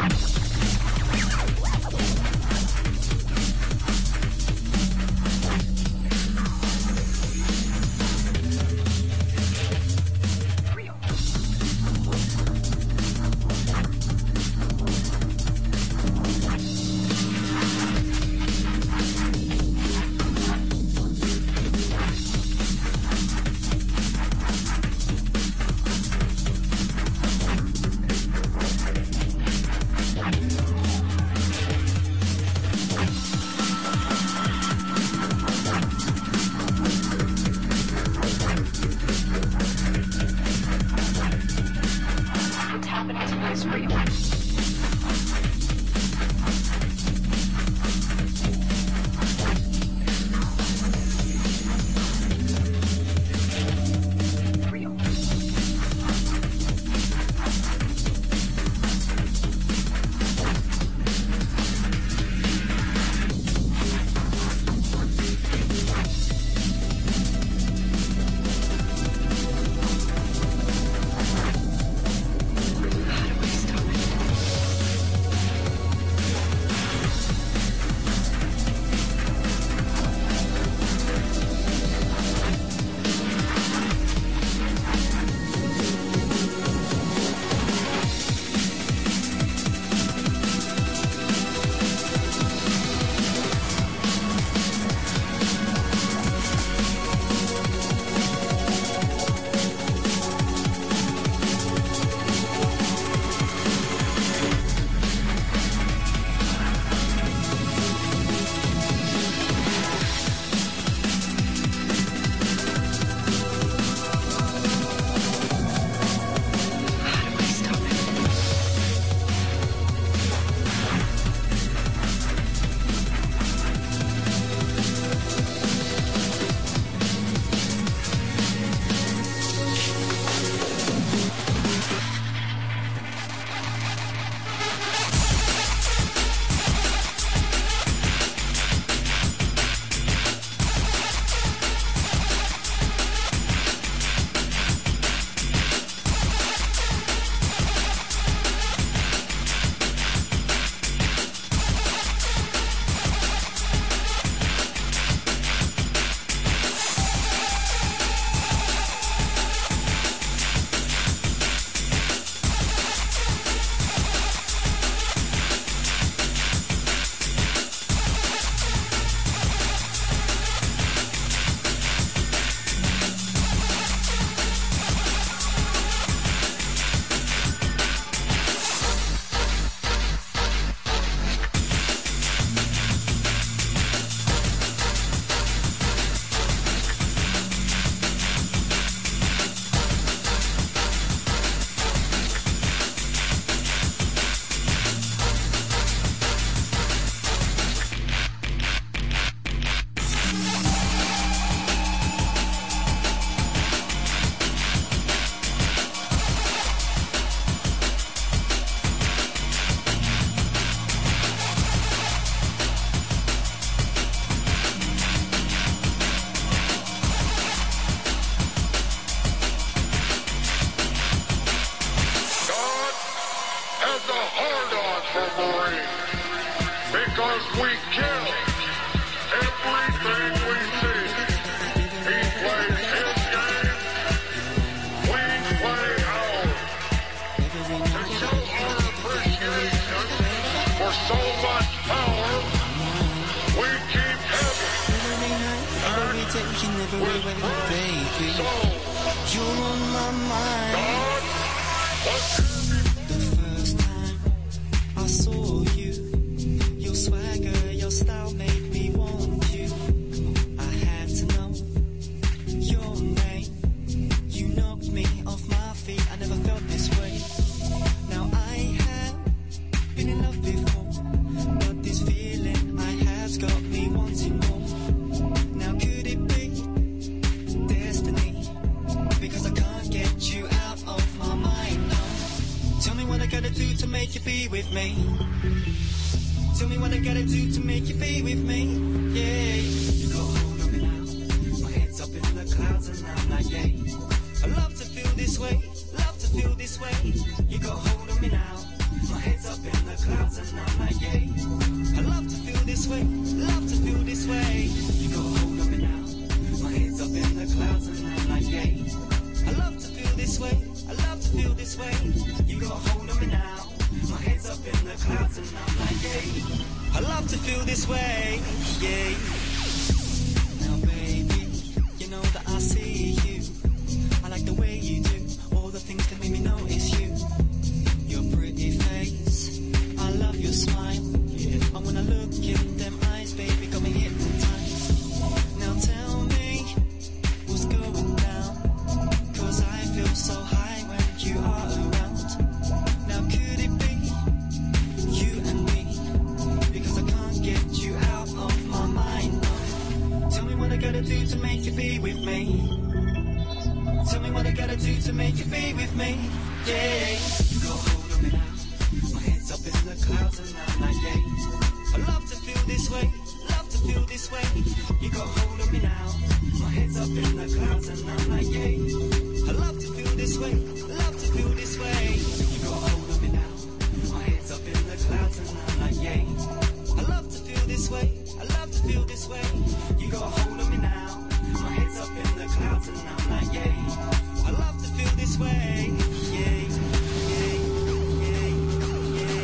Because I can't do to make you be with me? Tell me what I gotta do to make you be with me. Yeah. You got hold of me now. My head's up in the clouds and I'm like, yeah. I love to feel this way. Love to feel this way. You got hold of me now. My head's up in the clouds and I'm like, yeah. I love to feel this way. Love to feel this way. You got hold of me now. My head's up in the clouds and I'm like, yeah. I love to feel this way. I love to feel this way. You got hold of me now. My head's up in the clouds and I'm like, yeah. I love to feel this way, yeah. Now baby, you know that I see you. I like the way you do all the things that make me notice you. Your pretty face, I love your smile, yeah. And when I look in them eyes, baby, got me hypnotized. Now tell me what's going down, 'cause I feel so high when you are around. Now could it be you and me? Because I can't get you out of my mind. Tell me what I gotta do to make you be with me. Tell me what I gotta do to make you be with me. Yeah. You got hold of me now. My head's up in the clouds and I'm like, yeah. I love to feel this way. Love to feel this way. You got hold of me now. My head's up in the clouds and I'm like, yeah. I love to feel this way. Love to feel this way. You got hold of me now. My head's up in the clouds and I'm like, yeah. I love to feel this way. I love to feel this way. You got hold of me now. My head's up in the clouds and I'm like, yeah. I love to feel this way. Yeah, yeah, yeah, yeah.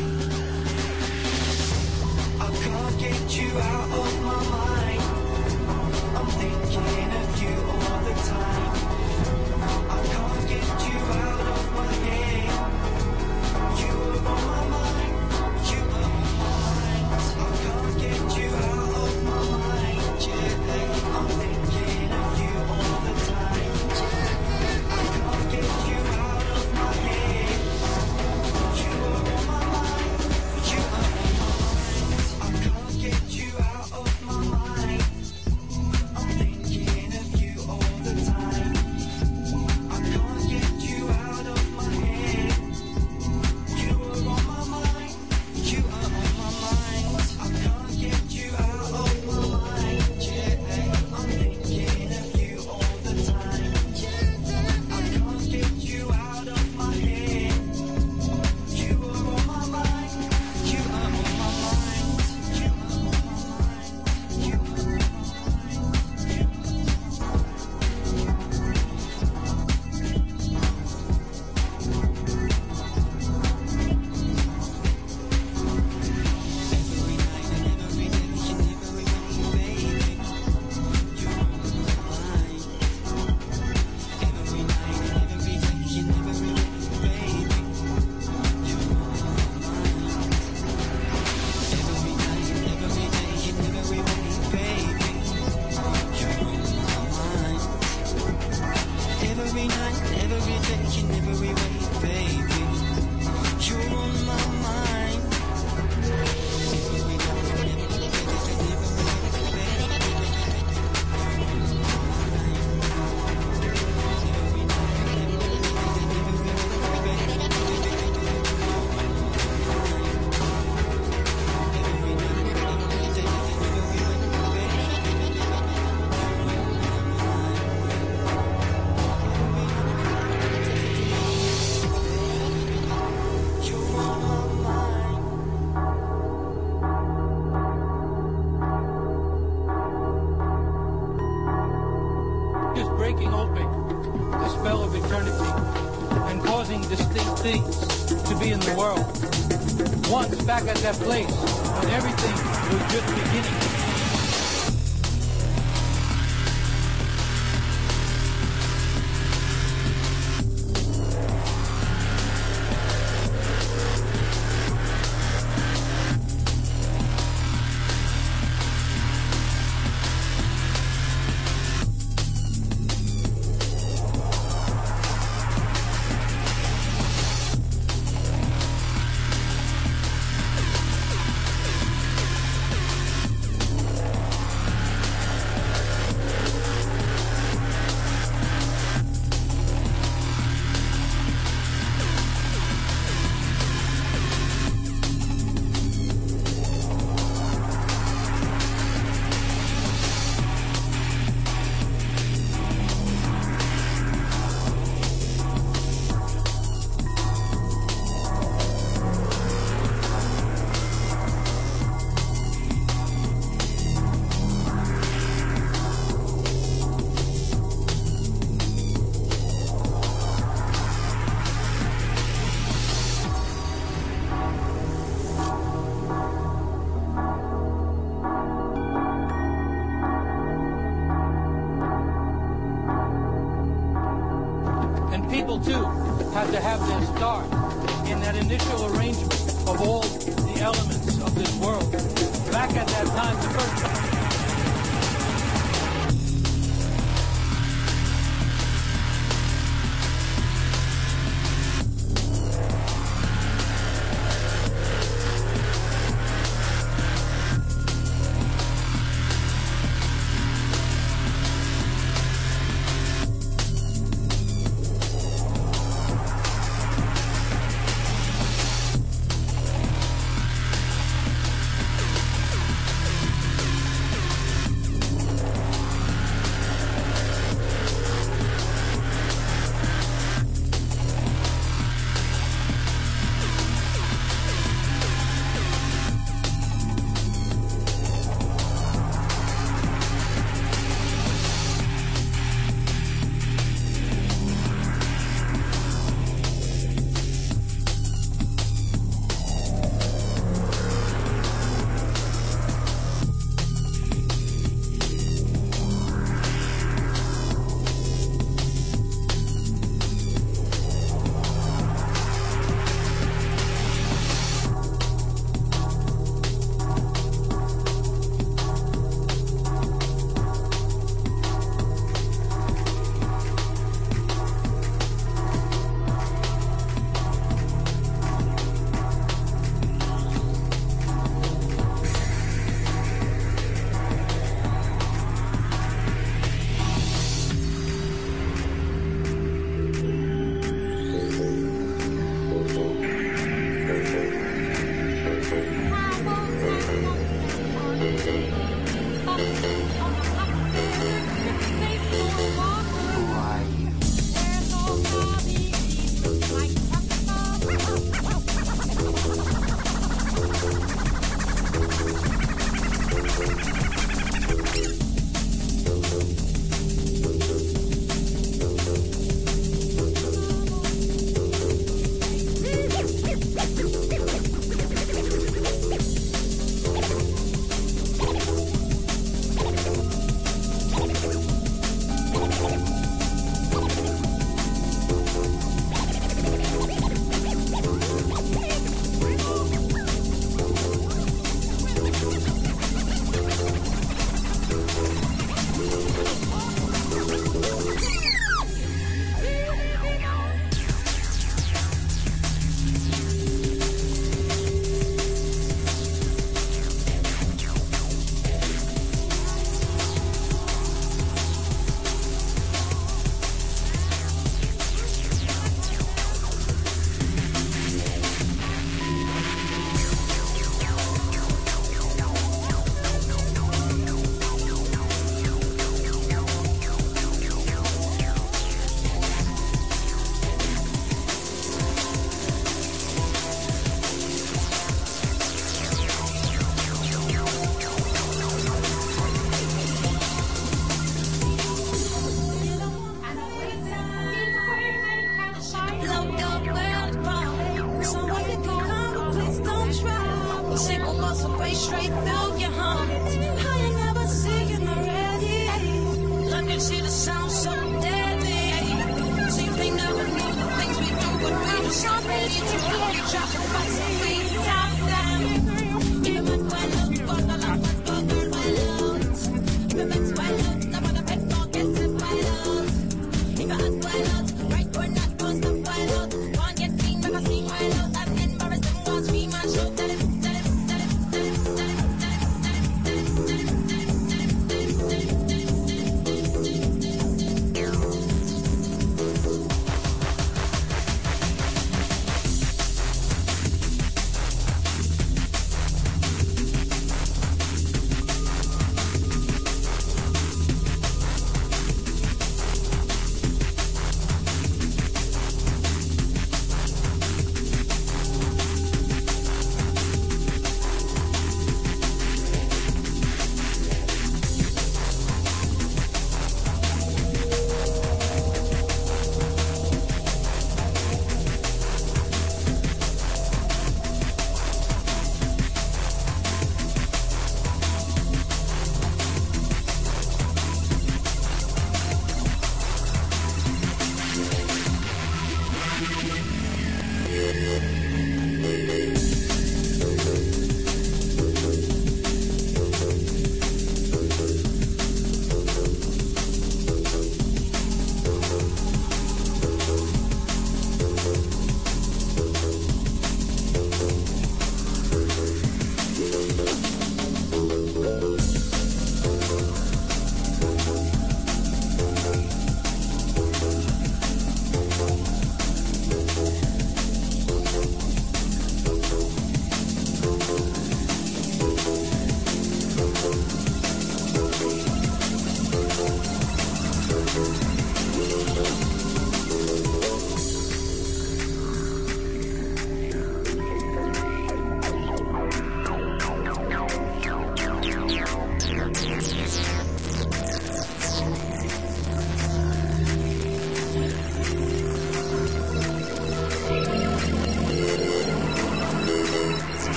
I can't get you out of my mind. I'm thinking of you all the time. I can't get you out of my head. You are on my mind. You are on my mind. I can't get you out of my mind. Yeah, I'm thinking of you all the time. I can't get you out of my head. You are on my mind. You are on my mind. I can't get you out of my mind. I'm thinking of you all the time. I can't get you out of my head. You are on my mind. You are on my mind. I can't get you out of my mind. Yeah, I'm thinking of you all the time. I can't get you out of my head. You are on my mind. You are on my mind. You are on my mind. You are on my mind. Every night and every day and every way, baby, you're on my mind. Every night and every day and every way, baby, you're on my mind. Every night and every day and every way, baby, you're on my mind. Every night and every day and every way, baby, you're on my mind. Every night and every day and every way, you're on my mind. Just breaking open the spell of eternity and causing distinct things to be in the world. Once back at that place when everything was just beginning. people too had to have their start in that initial arrangement of all the elements of this world. Back at that time, the first time.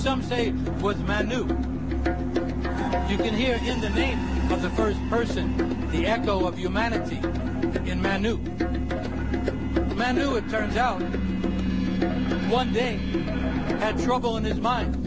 some say was Manu. You can hear in the name of the first person the echo of humanity in Manu. Manu, it turns out, one day had trouble in his mind.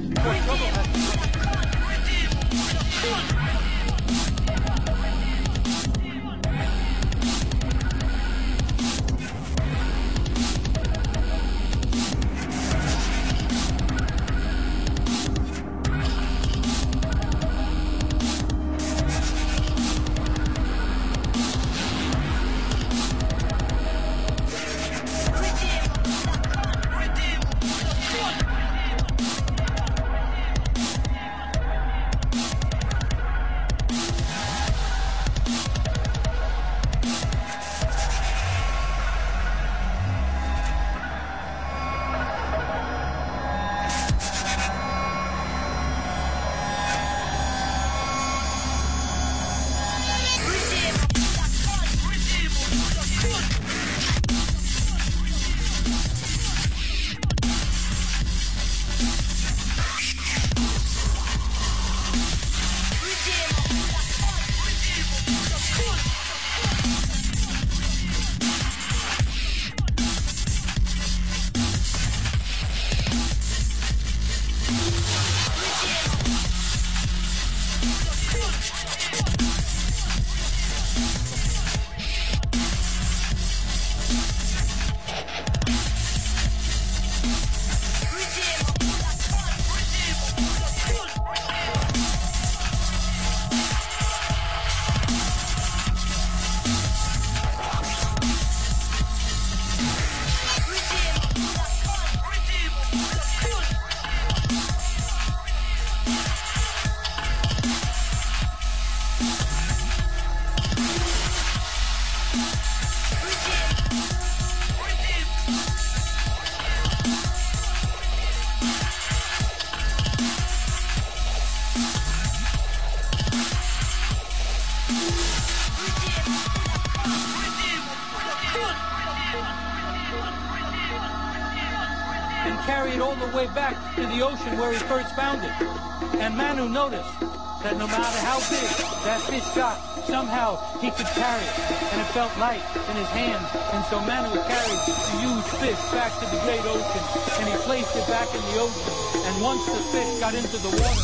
Way back to the ocean where he first found it. And Manu noticed that no matter how big that fish got, somehow he could carry it, and it felt light in his hands. And so Manu carried the huge fish back to the great ocean, and he placed it back in the ocean. And once the fish got into the water,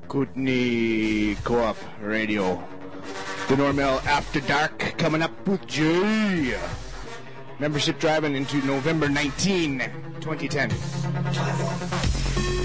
Kootenai Co-op Radio. The Normal After Dark coming up with Jay. Membership driving into November 19, 2010.